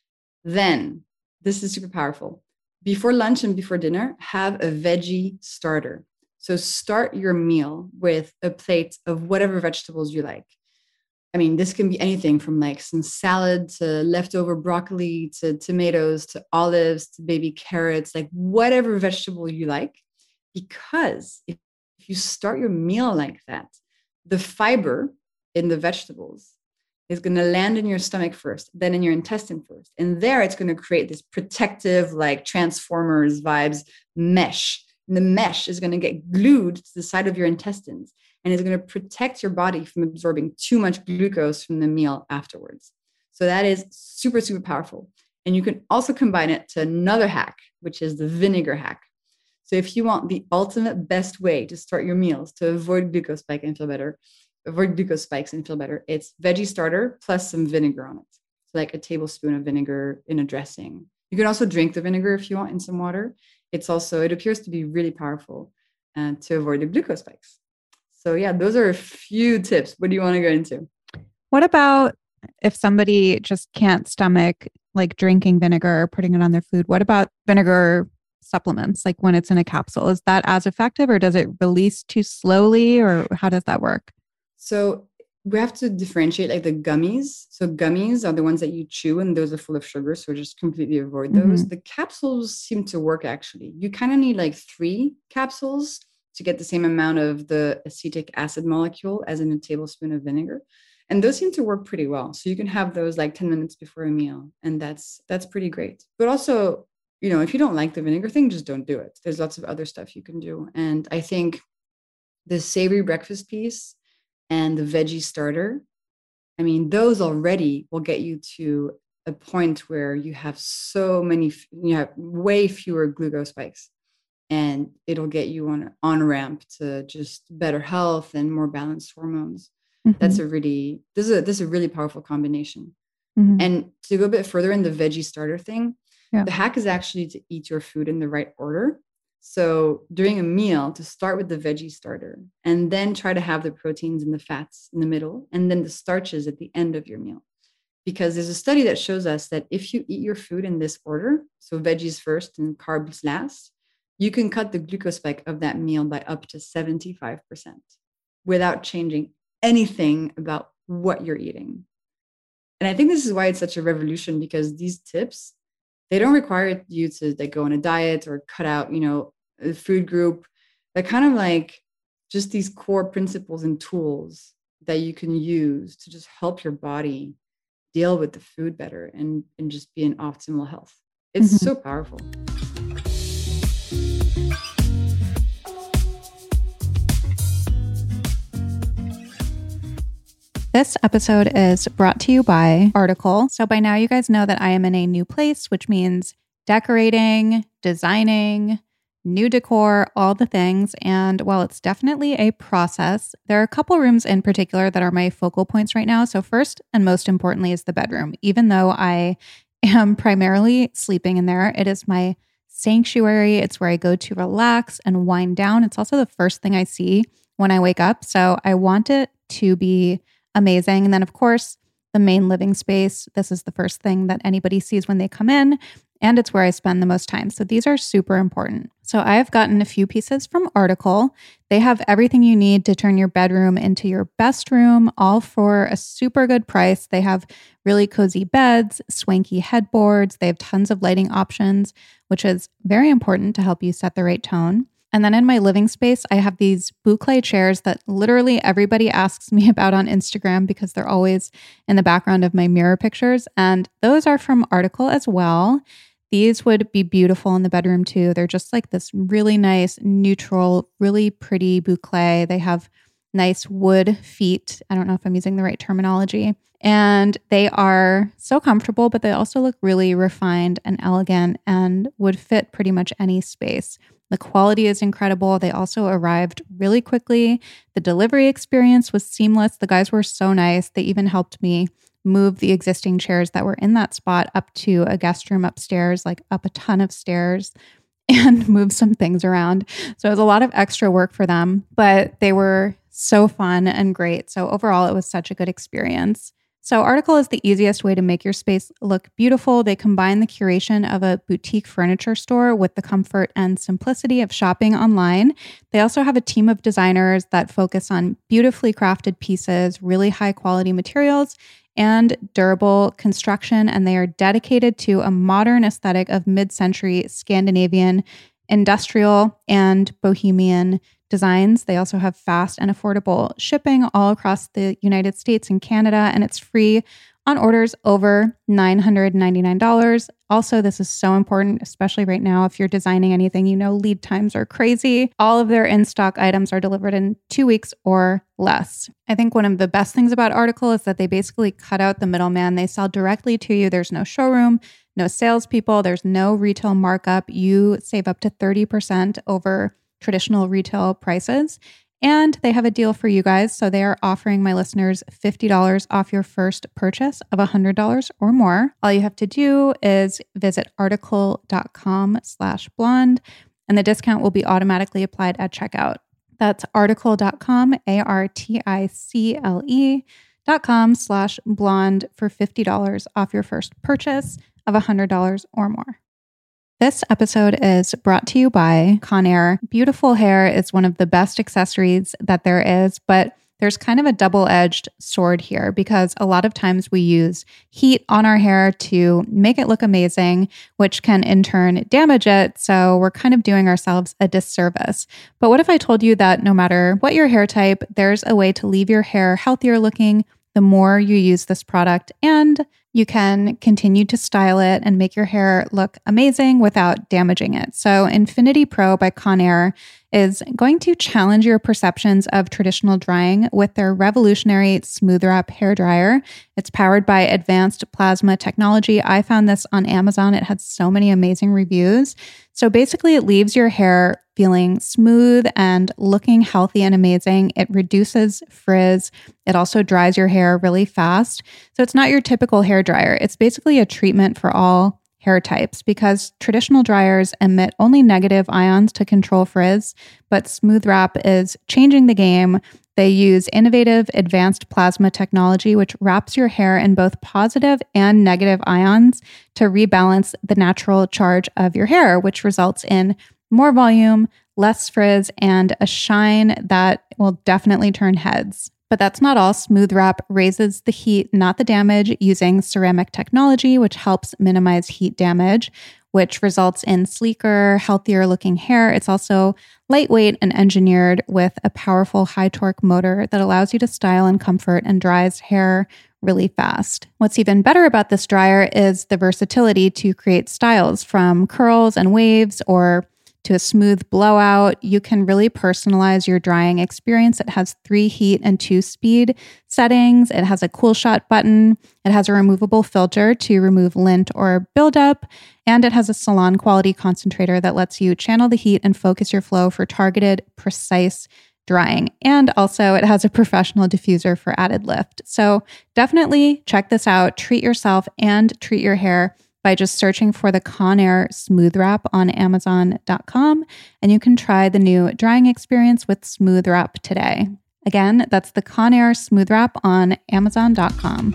[SPEAKER 6] Then, this is super powerful. Before lunch and before dinner, have a veggie starter. So start your meal with a plate of whatever vegetables you like. I mean, this can be anything from like some salad to leftover broccoli to tomatoes to olives to baby carrots, like whatever vegetable you like. Because if, if you start your meal like that, the fiber in the vegetables is going to land in your stomach first, then in your intestine first. And there it's going to create this protective, like Transformers vibes mesh. And the mesh is going to get glued to the side of your intestines and is going to protect your body from absorbing too much glucose from the meal afterwards. So that is super, super powerful. And you can also combine it to another hack, which is the vinegar hack. So if you want the ultimate best way to start your meals to avoid glucose spike and feel better, avoid glucose spikes and feel better, it's veggie starter plus some vinegar on it. So like a tablespoon of vinegar in a dressing. You can also drink the vinegar if you want in some water. It's also, it appears to be really powerful uh, to avoid the glucose spikes. So yeah, those are a few tips. What do you want to go into?
[SPEAKER 5] What about if somebody just can't stomach like drinking vinegar or putting it on their food? What about vinegar supplements, like when it's in a capsule? Is that as effective, or does it release too slowly, or how does that work?
[SPEAKER 6] So we have to differentiate like the gummies. So gummies are the ones that you chew, and those are full of sugar. So just completely avoid those. Mm-hmm. The capsules seem to work actually. You kind of need like three capsules to get the same amount of the acetic acid molecule as in a tablespoon of vinegar. And those seem to work pretty well. So you can have those like ten minutes before a meal. And that's that's pretty great. But also, you know, if you don't like the vinegar thing, just don't do it. There's lots of other stuff you can do. And I think the savory breakfast piece and the veggie starter, I mean, those already will get you to a point where you have so many, you have way fewer glucose spikes, and it'll get you on on ramp to just better health and more balanced hormones. Mm-hmm. That's a really, this is a, this is a really powerful combination. Mm-hmm. And to go a bit further in the veggie starter thing, yeah. the hack is actually to eat your food in the right order. So during a meal, to start with the veggie starter and then try to have the proteins and the fats in the middle, and then the starches at the end of your meal. Because there's a study that shows us that if you eat your food in this order, so veggies first and carbs last, you can cut the glucose spike of that meal by up to seventy-five percent without changing anything about what you're eating. And I think this is why it's such a revolution, because these tips, they don't require you to like go on a diet or cut out, you know, a food group. They're kind of like just these core principles and tools that you can use to just help your body deal with the food better and, and just be in optimal health. It's mm-hmm. so powerful.
[SPEAKER 5] This episode is brought to you by Article. So by now you guys know that I am in a new place, which means decorating, designing, new decor, all the things. And while it's definitely a process, there are a couple rooms in particular that are my focal points right now. So first and most importantly is the bedroom. Even though I am primarily sleeping in there, it is my sanctuary. It's where I go to relax and wind down. It's also the first thing I see when I wake up. So I want it to be amazing. And then, of course, the main living space. This is the first thing that anybody sees when they come in, and it's where I spend the most time. So these are super important. So I have gotten a few pieces from Article. They have everything you need to turn your bedroom into your best room, all for a super good price. They have really cozy beds, swanky headboards. They have tons of lighting options, which is very important to help you set the right tone. And then in my living space, I have these boucle chairs that literally everybody asks me about on Instagram because they're always in the background of my mirror pictures. And those are from Article as well. These would be beautiful in the bedroom too. They're just like this really nice, neutral, really pretty boucle. They have nice wood feet. I don't know if I'm using the right terminology. And they are so comfortable, but they also look really refined and elegant and would fit pretty much any space. The quality is incredible. They also arrived really quickly. The delivery experience was seamless. The guys were so nice. They even helped me move the existing chairs that were in that spot up to a guest room upstairs, like up a ton of stairs, and move some things around. So it was a lot of extra work for them, but they were so fun and great. So overall, it was such a good experience. So Article is the easiest way to make your space look beautiful. They combine the curation of a boutique furniture store with the comfort and simplicity of shopping online. They also have a team of designers that focus on beautifully crafted pieces, really high quality materials, and durable construction. And they are dedicated to a modern aesthetic of mid-century Scandinavian, industrial, and bohemian designs. They also have fast and affordable shipping all across the United States and Canada, and it's free on orders over nine hundred ninety-nine dollars. Also, this is so important, especially right now. If you're designing anything, you know lead times are crazy. All of their in-stock items are delivered in two weeks or less. I think one of the best things about Article is that they basically cut out the middleman. They sell directly to you. There's no showroom, no salespeople. There's no retail markup. You save up to thirty percent over traditional retail prices. And they have a deal for you guys. So they are offering my listeners fifty dollars off your first purchase of one hundred dollars or more. All you have to do is visit article.com slash blonde, and the discount will be automatically applied at checkout. That's article.com, A R T I C L E dot com slash blonde for fifty dollars off your first purchase of one hundred dollars or more. This episode is brought to you by Conair. Beautiful hair is one of the best accessories that there is, but there's kind of a double-edged sword here because a lot of times we use heat on our hair to make it look amazing, which can in turn damage it. So we're kind of doing ourselves a disservice. But what if I told you that no matter what your hair type, there's a way to leave your hair healthier looking, the more you use this product, and you can continue to style it and make your hair look amazing without damaging it. So Infinity Pro by Conair is going to challenge your perceptions of traditional drying with their revolutionary Smooth Wrap hair dryer. It's powered by advanced plasma technology. I found this on Amazon. It had so many amazing reviews. So basically, it leaves your hair feeling smooth and looking healthy and amazing. It reduces frizz. It also dries your hair really fast. So it's not your typical hair dryer. It's basically a treatment for all hair types because traditional dryers emit only negative ions to control frizz, but Smooth Wrap is changing the game. They use innovative advanced plasma technology, which wraps your hair in both positive and negative ions to rebalance the natural charge of your hair, which results in more volume, less frizz, and a shine that will definitely turn heads. But that's not all. Smooth Wrap raises the heat, not the damage, using ceramic technology, which helps minimize heat damage, which results in sleeker, healthier looking hair. It's also lightweight and engineered with a powerful high torque motor that allows you to style in comfort and dries hair really fast. What's even better about this dryer is the versatility to create styles from curls and waves or to a smooth blowout. You can really personalize your drying experience. It has three heat and two speed settings. It has a cool shot button. It has a removable filter to remove lint or buildup. And it has a salon quality concentrator that lets you channel the heat and focus your flow for targeted, precise drying. And also it has a professional diffuser for added lift. So definitely check this out. Treat yourself and treat your hair by just searching for the Conair Smooth Wrap on amazon dot com, and you can try the new drying experience with Smooth Wrap today. Again, that's the Conair Smooth Wrap on amazon dot com.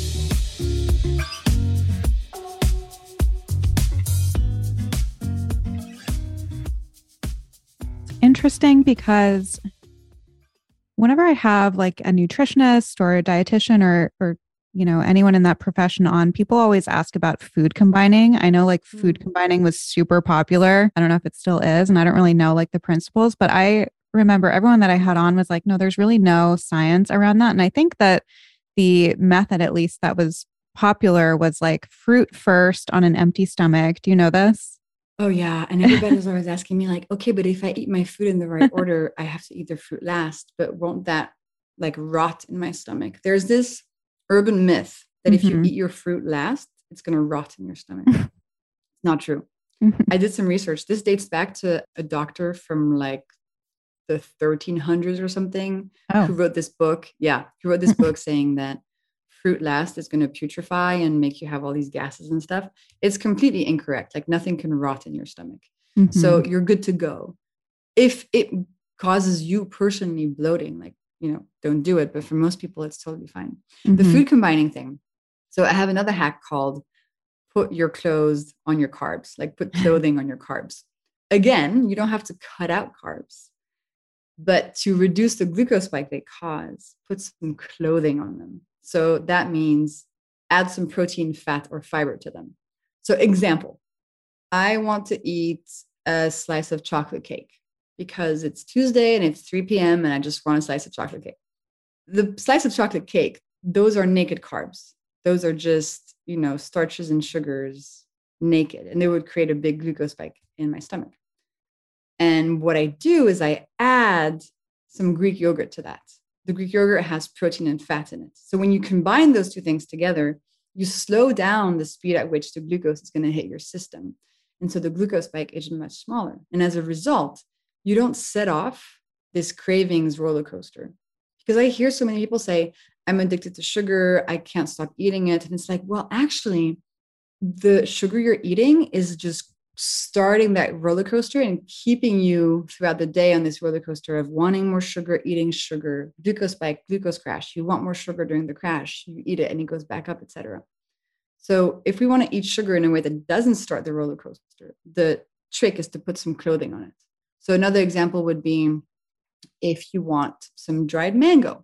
[SPEAKER 5] Interesting because whenever I have like a nutritionist or a dietitian or or you know, anyone in that profession on, people always ask about food combining. I know like food combining was super popular. I don't know if it still is, and I don't really know like the principles, but I remember everyone that I had on was like, no, there's really no science around that. And I think that the method, at least that was popular, was like fruit first on an empty stomach. Do you know this?
[SPEAKER 6] Oh yeah. And everybody was always asking me like, okay, but if I eat my food in the right order, I have to eat the fruit last, but won't that like rot in my stomach? There's this urban myth that mm-hmm. if you eat your fruit last, it's going to rot in your stomach. Not true. Mm-hmm. I did some research. This dates back to a doctor from like the thirteen hundreds or something oh. who wrote this book. Yeah. Who wrote this book saying that fruit last is going to putrefy and make you have all these gases and stuff. It's completely incorrect. Like nothing can rot in your stomach. Mm-hmm. So you're good to go. If it causes you personally bloating, like, you know, don't do it. But for most people, it's totally fine. Mm-hmm. The food combining thing. So I have another hack called put your clothes on your carbs, like put clothing on your carbs. Again, you don't have to cut out carbs, but to reduce the glucose spike they cause, put some clothing on them. So that means add some protein, fat, or fiber to them. So example, I want to eat a slice of chocolate cake because it's Tuesday and it's three p.m. and I just want a slice of chocolate cake. The slice of chocolate cake, those are naked carbs. Those are just, you know, starches and sugars naked, and they would create a big glucose spike in my stomach. And what I do is I add some Greek yogurt to that. The Greek yogurt has protein and fat in it. So when you combine those two things together, you slow down the speed at which the glucose is going to hit your system. And so the glucose spike is much smaller. And as a result, you don't set off this cravings roller coaster. Because I hear so many people say, I'm addicted to sugar, I can't stop eating it. And it's like, well, actually, the sugar you're eating is just starting that roller coaster and keeping you throughout the day on this roller coaster of wanting more sugar, eating sugar, glucose spike, glucose crash. You want more sugar during the crash, you eat it and it goes back up, et cetera. So if we want to eat sugar in a way that doesn't start the roller coaster, the trick is to put some clothing on it. So another example would be if you want some dried mango.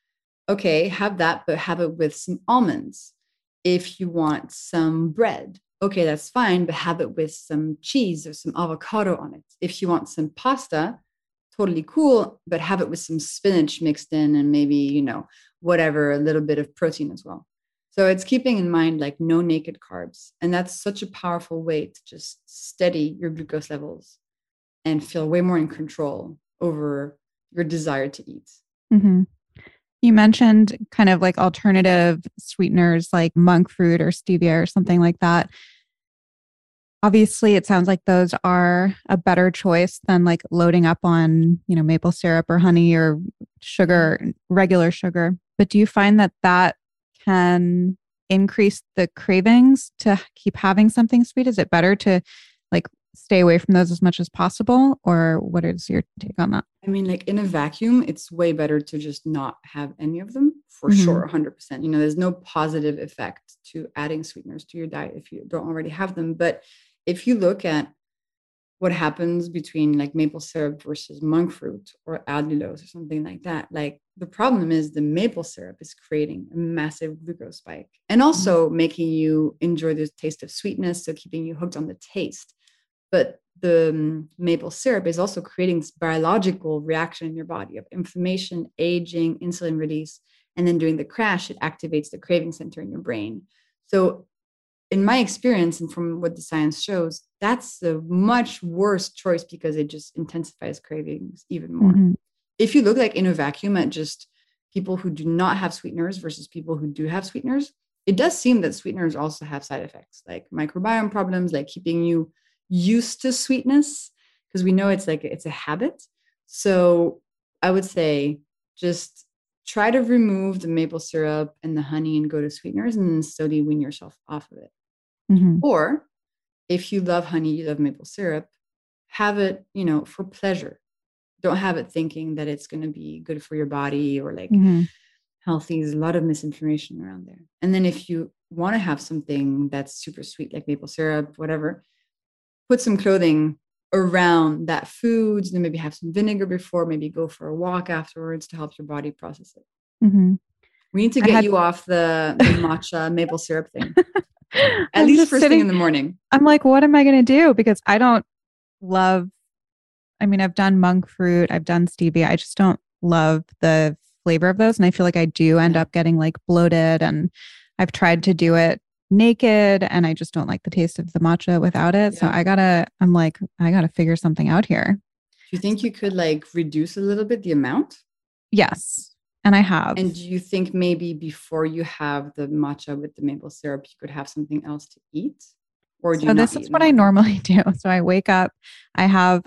[SPEAKER 6] Okay, have that, but have it with some almonds. If you want some bread, okay, that's fine, but have it with some cheese or some avocado on it. If you want some pasta, totally cool, but have it with some spinach mixed in and maybe, you know, whatever, a little bit of protein as well. So it's keeping in mind like no naked carbs. And that's such a powerful way to just steady your glucose levels and feel way more in control over your desire to eat.
[SPEAKER 5] Mm-hmm. You mentioned kind of like alternative sweeteners like monk fruit or stevia or something like that. Obviously, it sounds like those are a better choice than like loading up on, you know, maple syrup or honey or sugar, regular sugar. But do you find that that can increase the cravings to keep having something sweet? Is it better to like stay away from those as much as possible? Or what is your take on that?
[SPEAKER 6] I mean, like in a vacuum, it's way better to just not have any of them for
[SPEAKER 5] Mm-hmm.
[SPEAKER 6] sure, one hundred percent. You know, there's no positive effect to adding sweeteners to your diet if you don't already have them. But if you look at what happens between like maple syrup versus monk fruit or allulose or something like that, like the problem is the maple syrup is creating a massive glucose spike and also mm-hmm. making you enjoy the taste of sweetness, so keeping you hooked on the taste. But the um, maple syrup is also creating this biological reaction in your body of inflammation, aging, insulin release, and then during the crash, it activates the craving center in your brain. So in my experience and from what the science shows, that's a much worse choice because it just intensifies cravings even more. Mm-hmm. If you look like in a vacuum at just people who do not have sweeteners versus people who do have sweeteners, it does seem that sweeteners also have side effects like microbiome problems, like keeping you used to sweetness, because we know it's like it's a habit. So I would say just try to remove the maple syrup and the honey and go to sweeteners and then slowly wean yourself off of it. Mm-hmm. Or if you love honey, you love maple syrup, have it, you know, for pleasure. Don't have it thinking that it's going to be good for your body or like mm-hmm. healthy. There's a lot of misinformation around there. And then if you want to have something that's super sweet, like maple syrup, whatever, put some clothing around that food, and then maybe have some vinegar before, maybe go for a walk afterwards to help your body process it. Mm-hmm. We need to get had... you off the, the matcha maple syrup thing. At I'm least first sitting, thing in the morning.
[SPEAKER 5] I'm like, what am I going to do? Because I don't love, I mean, I've done monk fruit, I've done stevia. I just don't love the flavor of those. And I feel like I do end yeah. up getting like bloated, and I've tried to do it naked and I just don't like the taste of the matcha without it. Yeah. So I gotta, I'm like, I gotta figure something out here.
[SPEAKER 6] Do you think you could like reduce a little bit the amount?
[SPEAKER 5] Yes. And I have.
[SPEAKER 6] And do you think maybe before you have the matcha with the maple syrup, you could have something else to eat? Or do
[SPEAKER 5] so
[SPEAKER 6] you
[SPEAKER 5] this is what I normally do. So I wake up, I have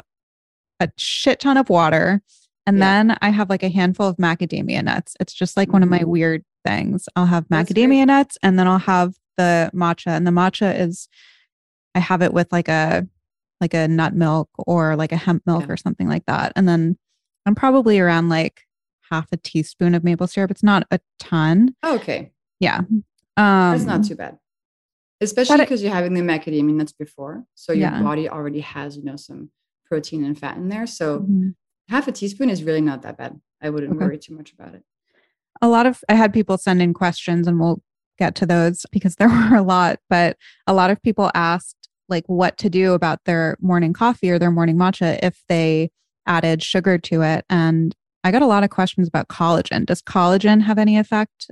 [SPEAKER 5] a shit ton of water, and yeah. then I have like a handful of macadamia nuts. It's just like mm-hmm. one of my weird things. I'll have That's macadamia great. nuts, and then I'll have the matcha. And the matcha is, I have it with like a, like a nut milk or like a hemp milk yeah. or something like that. And then I'm probably around like half a teaspoon of maple syrup. It's not a ton.
[SPEAKER 6] Oh, okay.
[SPEAKER 5] Yeah. Um,
[SPEAKER 6] That's not too bad. Especially because you're having the macadamia nuts before. So your yeah. body already has, you know, some protein and fat in there. So mm-hmm. half a teaspoon is really not that bad. I wouldn't okay. worry too much about it.
[SPEAKER 5] A lot of, I had people send in questions, and we'll get to those because there were a lot, but a lot of people asked like what to do about their morning coffee or their morning matcha if they added sugar to it. And I got a lot of questions about collagen. Does collagen have any effect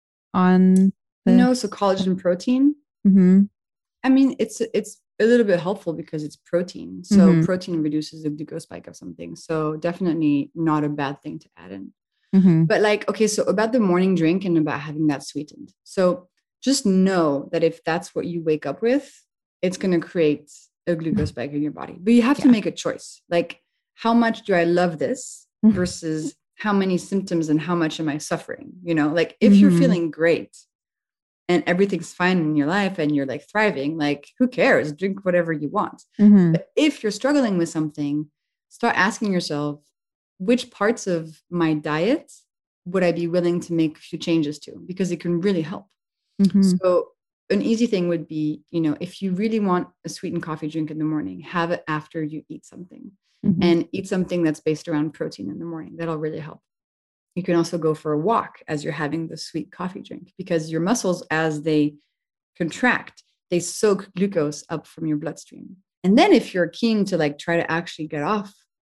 [SPEAKER 5] on the...
[SPEAKER 6] No, so collagen protein. Mm-hmm. I mean, it's it's a little bit helpful because it's protein. So mm-hmm. protein reduces the glucose spike of something. So definitely not a bad thing to add in. Mm-hmm. But like, okay, so about the morning drink and about having that sweetened. So just know that if that's what you wake up with, it's going to create a glucose spike in your body. But you have yeah. to make a choice. Like, how much do I love this versus how many symptoms and how much am I suffering? You know, like if mm-hmm. you're feeling great and everything's fine in your life and you're like thriving, like who cares? Drink whatever you want. Mm-hmm. But if you're struggling with something, start asking yourself, which parts of my diet would I be willing to make a few changes to? Because it can really help. Mm-hmm. So an easy thing would be, you know, if you really want a sweetened coffee drink in the morning, have it after you eat something mm-hmm. and eat something that's based around protein in the morning. That'll really help. You can also go for a walk as you're having the sweet coffee drink, because your muscles, as they contract, they soak glucose up from your bloodstream. And then if you're keen to like try to actually get off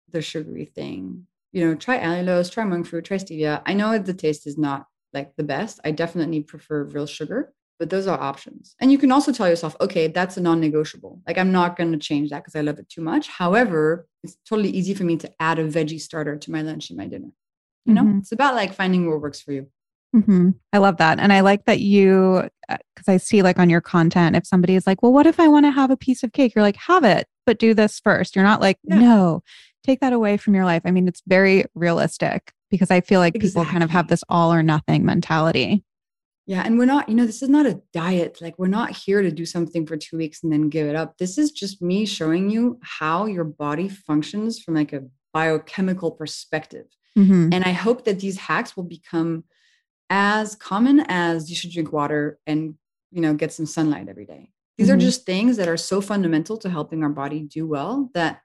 [SPEAKER 6] the sugary thing. You know, try allulose, try monk fruit, try stevia. I know the taste is not like the best. I definitely prefer real sugar, but those are options. And you can also tell yourself, okay, that's a non-negotiable. Like I'm not going to change that because I love it too much. However, it's totally easy for me to add a veggie starter to my lunch and my dinner. You know, mm-hmm. It's about like finding what works for you.
[SPEAKER 5] Mm-hmm. I love that. And I like that you, because I see like on your content, if somebody is like, well, what if I want to have a piece of cake? You're like, have it, but do this first. You're not like, yeah. no, take that away from your life. I mean, it's very realistic because I feel like exactly. people kind of have this all or nothing mentality.
[SPEAKER 6] Yeah. And we're not, you know, this is not a diet. Like we're not here to do something for two weeks and then give it up. This is just me showing you how your body functions from like a biochemical perspective. Mm-hmm. And I hope that these hacks will become as common as you should drink water and, you know, get some sunlight every day. These mm-hmm. are just things that are so fundamental to helping our body do well that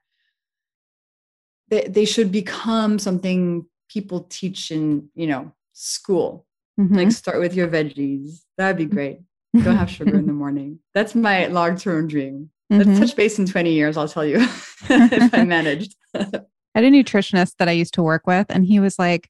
[SPEAKER 6] they, they should become something people teach in, you know, school. Mm-hmm. Like start with your veggies. That'd be great. Don't have sugar in the morning. That's my long-term dream. Mm-hmm. Let's touch base in twenty years. I'll tell you if I managed.
[SPEAKER 5] I had a nutritionist that I used to work with, and he was like,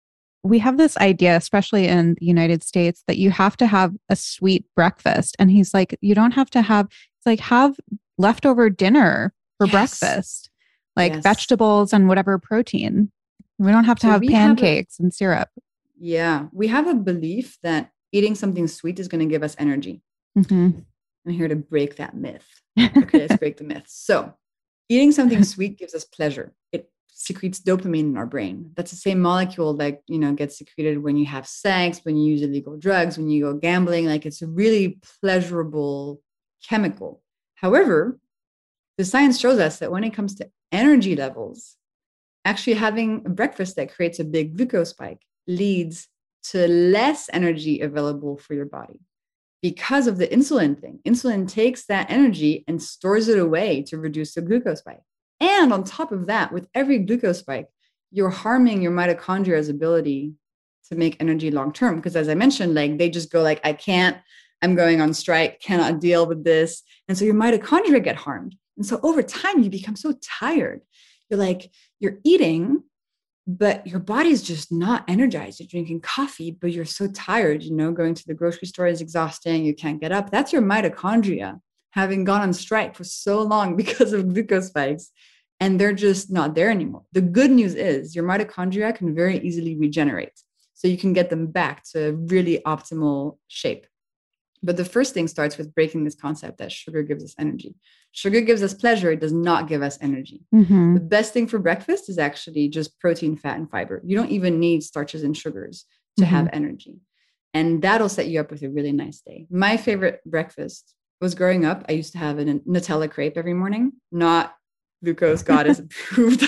[SPEAKER 5] we have this idea, especially in the United States, that you have to have a sweet breakfast. And he's like, you don't have to have, it's like have leftover dinner for yes. breakfast, like yes. vegetables and whatever protein. We don't have to so have pancakes have a, and syrup.
[SPEAKER 6] Yeah. We have a belief that eating something sweet is going to give us energy.
[SPEAKER 5] Mm-hmm.
[SPEAKER 6] I'm here to break that myth. Okay, let's break the myth. So eating something sweet gives us pleasure. It secretes dopamine in our brain. That's the same molecule that, you know, gets secreted when you have sex, when you use illegal drugs, when you go gambling. Like it's a really pleasurable chemical. However, the science shows us that when it comes to energy levels, actually having a breakfast that creates a big glucose spike leads to less energy available for your body because of the insulin thing. Insulin takes that energy and stores it away to reduce the glucose spike. And on top of that, with every glucose spike, you're harming your mitochondria's ability to make energy long-term. Because as I mentioned, like they just go like, I can't, I'm going on strike, cannot deal with this. And so your mitochondria get harmed. And so over time, you become so tired. You're like, you're eating, but your body's just not energized. You're drinking coffee, but you're so tired, you know, going to the grocery store is exhausting. You can't get up. That's your mitochondria having gone on strike for so long because of glucose spikes. And they're just not there anymore. The good news is your mitochondria can very easily regenerate. So you can get them back to really optimal shape. But the first thing starts with breaking this concept that sugar gives us energy. Sugar gives us pleasure. It does not give us energy. Mm-hmm. The best thing for breakfast is actually just protein, fat, and fiber. You don't even need starches and sugars to mm-hmm. have energy. And that'll set you up with a really nice day. My favorite breakfast was growing up. I used to have a Nutella crepe every morning, not glucose goddess approved.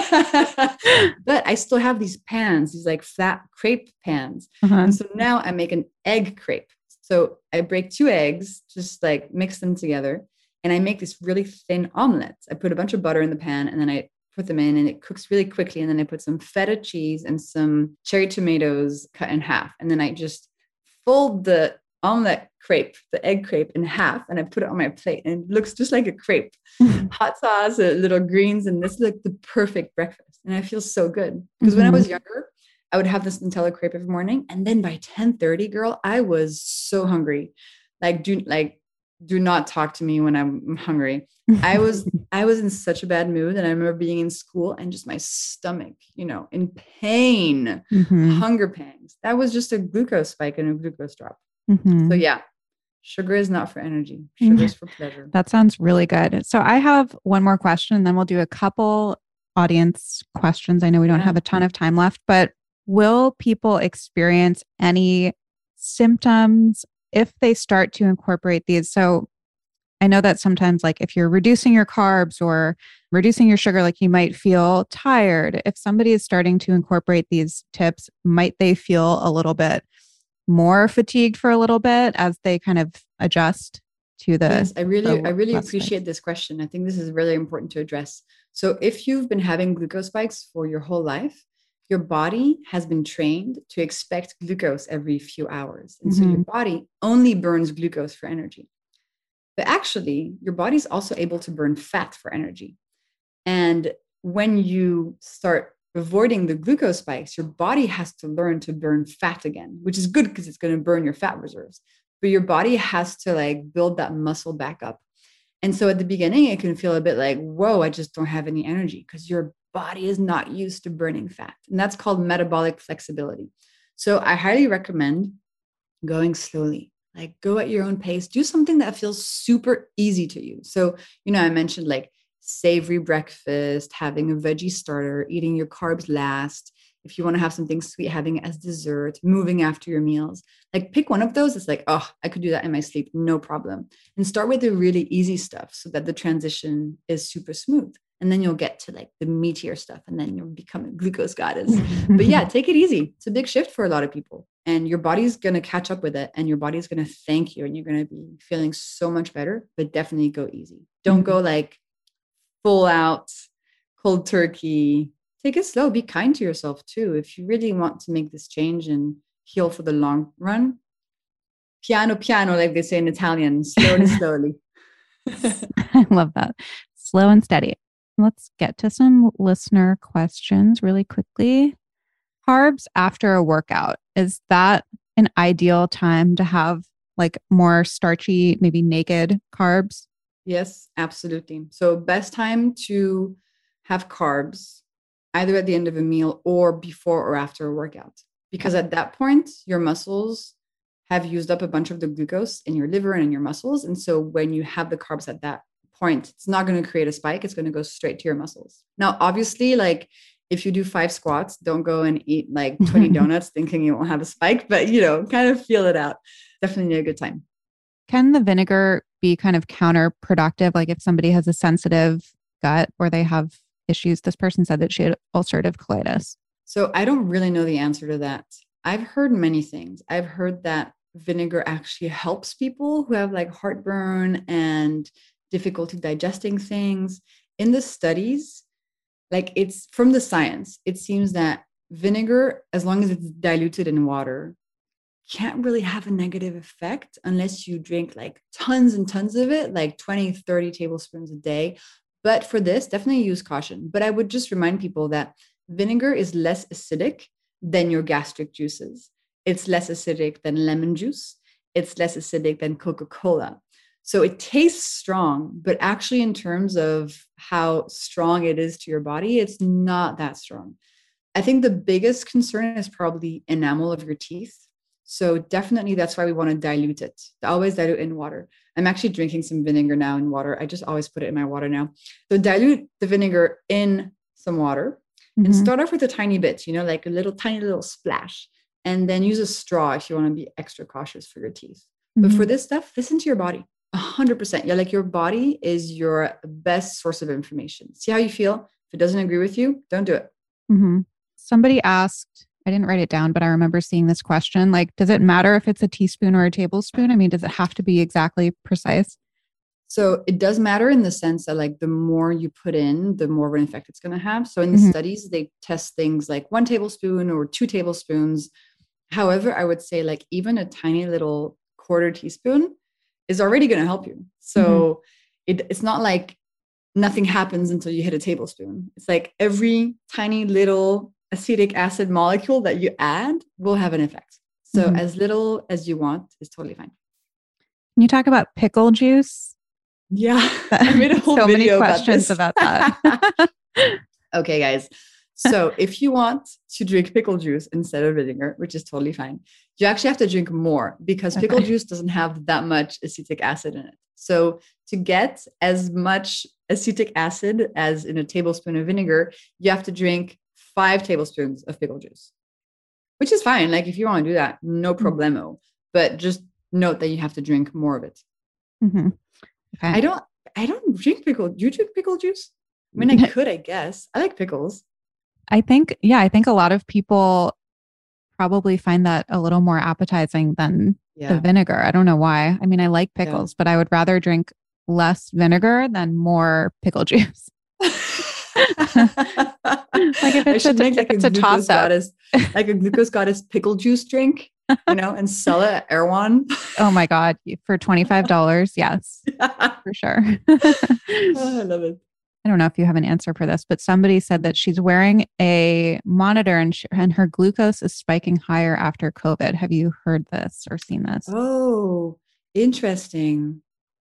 [SPEAKER 6] But I still have these pans, these like flat crepe pans. Uh-huh. And so now I make an egg crepe. So I break two eggs, just like mix them together. And I make this really thin omelet. I put a bunch of butter in the pan and then I put them in and it cooks really quickly. And then I put some feta cheese and some cherry tomatoes cut in half. And then I just fold the omelet crepe, the egg crepe in half, and I put it on my plate and it looks just like a crepe. Hot sauce, uh, little greens, and this is like the perfect breakfast. And I feel so good because mm-hmm. when I was younger, I would have this Nutella crepe every morning. And then by ten thirty, girl, I was so hungry. Like, do like, do not talk to me when I'm hungry. I was, I was in such a bad mood. And I remember being in school and just my stomach, you know, in pain, mm-hmm. hunger pangs. That was just a glucose spike and a glucose drop. Mm-hmm. So yeah, sugar is not for energy. Sugar is for pleasure.
[SPEAKER 5] That sounds really good. So I have one more question, and then we'll do a couple audience questions. I know we don't yeah. have a ton of time left, but will people experience any symptoms if they start to incorporate these? So I know that sometimes, like if you're reducing your carbs or reducing your sugar, like you might feel tired. If somebody is starting to incorporate these tips, might they feel a little bit more fatigued for a little bit as they kind of adjust to the
[SPEAKER 6] yes, I really, I really appreciate this question. I think this is really important to address. So if you've been having glucose spikes for your whole life, your body has been trained to expect glucose every few hours. And mm-hmm. so your body only burns glucose for energy. But actually, your body's also able to burn fat for energy. And when you start avoiding the glucose spikes, your body has to learn to burn fat again, which is good because it's going to burn your fat reserves. But your body has to like build that muscle back up. And so at the beginning, it can feel a bit like, whoa, I just don't have any energy because your body is not used to burning fat. And that's called metabolic flexibility. So I highly recommend going slowly, like go at your own pace, do something that feels super easy to you. So, you know, I mentioned like savory breakfast, having a veggie starter, eating your carbs last. If you want to have something sweet, having it as dessert, moving after your meals, like pick one of those. It's like, oh, I could do that in my sleep, no problem. And start with the really easy stuff so that the transition is super smooth. And then you'll get to like the meatier stuff and then you'll become a glucose goddess. But yeah, take it easy. It's a big shift for a lot of people. And your body's going to catch up with it and your body's going to thank you and you're going to be feeling so much better, but definitely go easy. Don't go like full out cold turkey. Take it slow. Be kind to yourself too. If you really want to make this change and heal for the long run, piano, piano, like they say in Italian, slowly, slowly.
[SPEAKER 5] I love that. Slow and steady. Let's get to some listener questions really quickly. Carbs after a workout. Is that an ideal time to have like more starchy, maybe naked carbs?
[SPEAKER 6] Yes, absolutely. So best time to have carbs either at the end of a meal or before or after a workout. Because at that point, your muscles have used up a bunch of the glucose in your liver and in your muscles. And so when you have the carbs at that point, it's not going to create a spike. It's going to go straight to your muscles. Now, obviously, like if you do five squats, don't go and eat like twenty donuts thinking you won't have a spike, but you know, kind of feel it out. Definitely a good time.
[SPEAKER 5] Can the vinegar be kind of counterproductive? Like if somebody has a sensitive gut or they have issues, this person said that she had ulcerative colitis.
[SPEAKER 6] So I don't really know the answer to that. I've heard many things. I've heard that vinegar actually helps people who have like heartburn and difficulty digesting things. In the studies, like it's from the science, it seems that vinegar, as long as it's diluted in water, can't really have a negative effect unless you drink like tons and tons of it, like twenty, thirty tablespoons a day. But for this, definitely use caution. But I would just remind people that vinegar is less acidic than your gastric juices. It's less acidic than lemon juice. It's less acidic than Coca-Cola. So it tastes strong, but actually in terms of how strong it is to your body, it's not that strong. I think the biggest concern is probably enamel of your teeth. So definitely that's why we want to dilute it. Always dilute in water. I'm actually drinking some vinegar now in water. I just always put it in my water now. So dilute the vinegar in some water mm-hmm. and start off with a tiny bit, you know, like a little tiny little splash. And then use a straw if you want to be extra cautious for your teeth. Mm-hmm. But for this stuff, listen to your body. one hundred percent. Yeah, like your body is your best source of information. See how you feel. If it doesn't agree with you, don't do it.
[SPEAKER 5] Mm-hmm. Somebody asked, I didn't write it down, but I remember seeing this question. Like, does it matter if it's a teaspoon or a tablespoon? I mean, does it have to be exactly precise?
[SPEAKER 6] So it does matter in the sense that like the more you put in, the more of an effect it's going to have. So in the mm-hmm. studies, they test things like one tablespoon or two tablespoons. However, I would say like even a tiny little quarter teaspoon is already going to help you. So mm-hmm. it, it's not like nothing happens until you hit a tablespoon. It's like every tiny little acetic acid molecule that you add will have an effect. So mm-hmm. as little as you want is totally fine.
[SPEAKER 5] Can you talk about pickle juice?
[SPEAKER 6] Yeah. I made a whole
[SPEAKER 5] so
[SPEAKER 6] video
[SPEAKER 5] many questions
[SPEAKER 6] about,
[SPEAKER 5] about that.
[SPEAKER 6] Okay, guys. So if you want to drink pickle juice instead of vinegar, which is totally fine, you actually have to drink more because pickle okay. juice doesn't have that much acetic acid in it. So to get as much acetic acid as in a tablespoon of vinegar, you have to drink five tablespoons of pickle juice, which is fine. Like if you want to do that, no problemo. Mm-hmm. But just note that you have to drink more of it.
[SPEAKER 5] Mm-hmm. Okay.
[SPEAKER 6] I don't, I don't drink pickle. Do you drink pickle juice? I mean, I could, I guess. I like pickles.
[SPEAKER 5] I think, yeah, I think a lot of people probably find that a little more appetizing than yeah. the vinegar. I don't know why. I mean, I like pickles, yeah. but I would rather drink less vinegar than more pickle juice. Like if it's, a,
[SPEAKER 6] make like
[SPEAKER 5] if it's
[SPEAKER 6] a,
[SPEAKER 5] a toss up,
[SPEAKER 6] like a glucose goddess pickle juice drink, you know, and sell it at Erewhon.
[SPEAKER 5] Oh my God. For twenty-five dollars. Yes, for sure.
[SPEAKER 6] Oh, I love it.
[SPEAKER 5] I don't know if you have an answer for this, but somebody said that she's wearing a monitor and, she, and her glucose is spiking higher after COVID. Have you heard this or seen this?
[SPEAKER 6] Oh, interesting.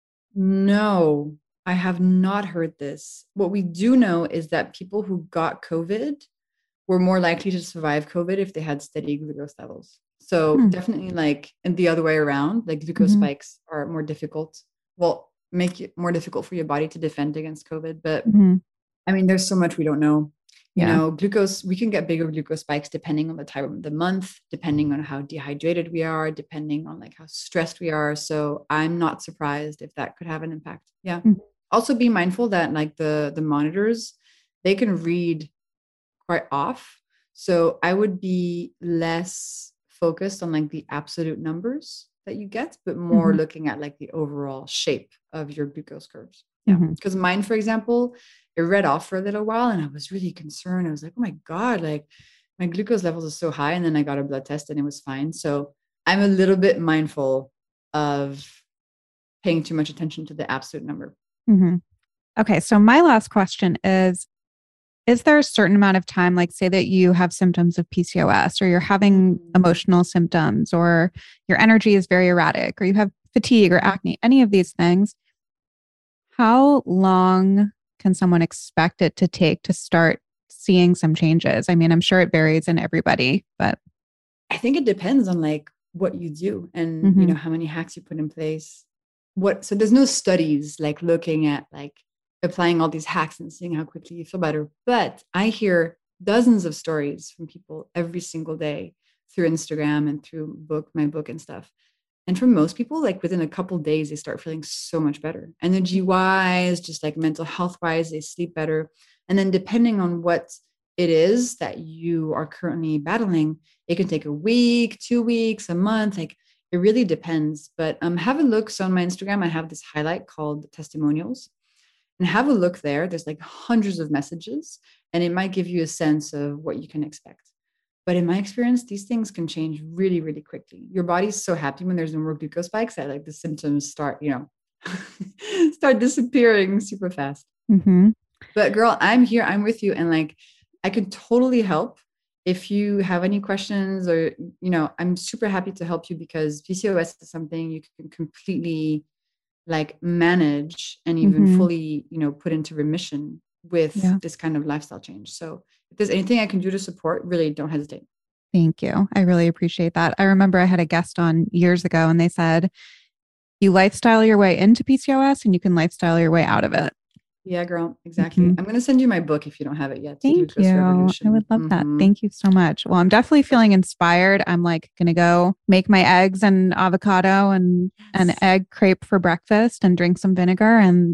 [SPEAKER 6] No, I have not heard this. What we do know is that people who got COVID were more likely to survive COVID if they had steady glucose levels. So hmm. definitely like, and the other way around, like glucose mm-hmm. spikes are more difficult. Well, make it more difficult for your body to defend against COVID. But mm-hmm. I mean, there's so much we don't know. You yeah. know, glucose, we can get bigger glucose spikes depending on the time of the month, depending on how dehydrated we are, depending on like how stressed we are. So I'm not surprised if that could have an impact. Yeah. Mm-hmm. Also be mindful that like the, the monitors, they can read quite off. So I would be less focused on like the absolute numbers that you get, but more mm-hmm. looking at like the overall shape of your glucose curves. Yeah. Because mm-hmm. mine, for example, it read off for a little while and I was really concerned. I was like, oh my God, like my glucose levels are so high. And then I got a blood test and it was fine. So I'm a little bit mindful of paying too much attention to the absolute number.
[SPEAKER 5] Mm-hmm. Okay. So my last question is, is there a certain amount of time, like say that you have symptoms of P C O S or you're having emotional symptoms or your energy is very erratic or you have fatigue or acne, any of these things, how long can someone expect it to take to start seeing some changes? I mean, I'm sure it varies in everybody, but
[SPEAKER 6] I think it depends on like what you do and mm-hmm. you know, how many hacks you put in place. What, so there's no studies like looking at like applying all these hacks and seeing how quickly you feel better. But I hear dozens of stories from people every single day through Instagram and through book, my book and stuff. And for most people, like within a couple of days, they start feeling so much better. Energy wise, just like mental health wise, they sleep better. And then depending on what it is that you are currently battling, it can take a week, two weeks, a month, like it really depends. But um, have a look. So on my Instagram, I have this highlight called testimonials. And have a look there. There's like hundreds of messages and it might give you a sense of what you can expect. But in my experience, these things can change really, really quickly. Your body's so happy when there's no more glucose spikes that like the symptoms start, you know, start disappearing super fast. Mm-hmm. But girl, I'm here. I'm with you. And like, I can totally help if you have any questions or, you know, I'm super happy to help you because P C O S is something you can completely like manage and even mm-hmm. fully, you know, put into remission with yeah. this kind of lifestyle change. So if there's anything I can do to support, really don't hesitate.
[SPEAKER 5] Thank you. I really appreciate that. I remember I had a guest on years ago and they said, you lifestyle your way into P C O S and you can lifestyle your way out of it.
[SPEAKER 6] Yeah, girl. Exactly. Mm-hmm. I'm going to send you my book if you don't have it yet.
[SPEAKER 5] Thank you. Revolution. I would love mm-hmm. that. Thank you so much. Well, I'm definitely feeling inspired. I'm like going to go make my eggs and avocado and yes. an egg crepe for breakfast and drink some vinegar and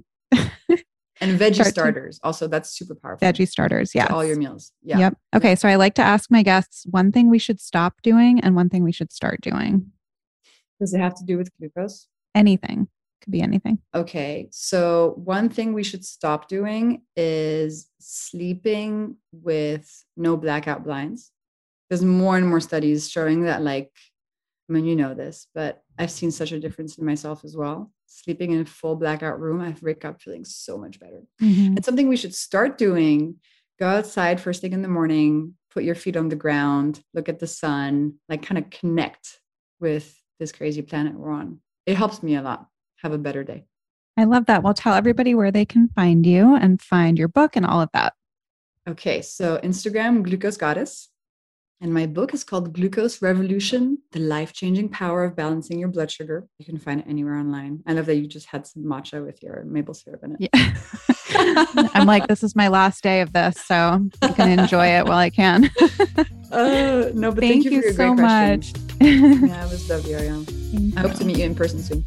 [SPEAKER 6] and veggie starters. To, also, that's super powerful.
[SPEAKER 5] Veggie starters. Yeah.
[SPEAKER 6] All your meals. Yeah.
[SPEAKER 5] Yep. Okay. So I like to ask my guests one thing we should stop doing and one thing we should start doing.
[SPEAKER 6] Does it have to do with glucose?
[SPEAKER 5] Anything. Could be anything.
[SPEAKER 6] Okay. So one thing we should stop doing is sleeping with no blackout blinds. There's more and more studies showing that, like, I mean, you know this, but I've seen such a difference in myself as well. Sleeping in a full blackout room, I wake up feeling so much better. Mm-hmm. It's something we should start doing. Go outside first thing in the morning, put your feet on the ground, look at the sun, like kind of connect with this crazy planet we're on. It helps me a lot. Have a better day.
[SPEAKER 5] I love that. Well, tell everybody where they can find you and find your book and all of that.
[SPEAKER 6] Okay. So Instagram, Glucose Goddess. And my book is called Glucose Revolution, The Life-Changing Power of Balancing Your Blood Sugar. You can find it anywhere online. I love that you just had some matcha with your maple syrup in it.
[SPEAKER 5] Yeah. I'm like, this is my last day of this, so I'm going to enjoy it while I can.
[SPEAKER 6] uh, no, but
[SPEAKER 5] thank,
[SPEAKER 6] thank you,
[SPEAKER 5] you
[SPEAKER 6] for your
[SPEAKER 5] so
[SPEAKER 6] great
[SPEAKER 5] much.
[SPEAKER 6] Yeah, it was lovely, Ariane. I hope to meet you in person soon.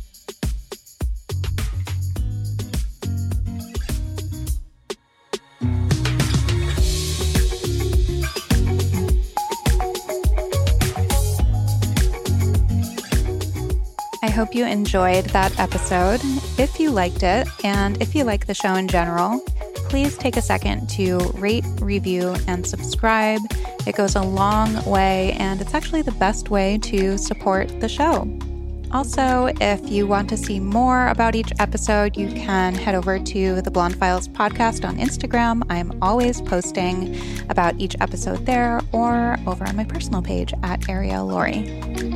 [SPEAKER 5] I hope you enjoyed that episode. If you liked it, and if you like the show in general, please take a second to rate, review, and subscribe. It goes a long way, and it's actually the best way to support the show. Also, if you want to see more about each episode, you can head over to the Blonde Files podcast on Instagram. I'm always posting about each episode there, or over on my personal page at Ariel Laurie.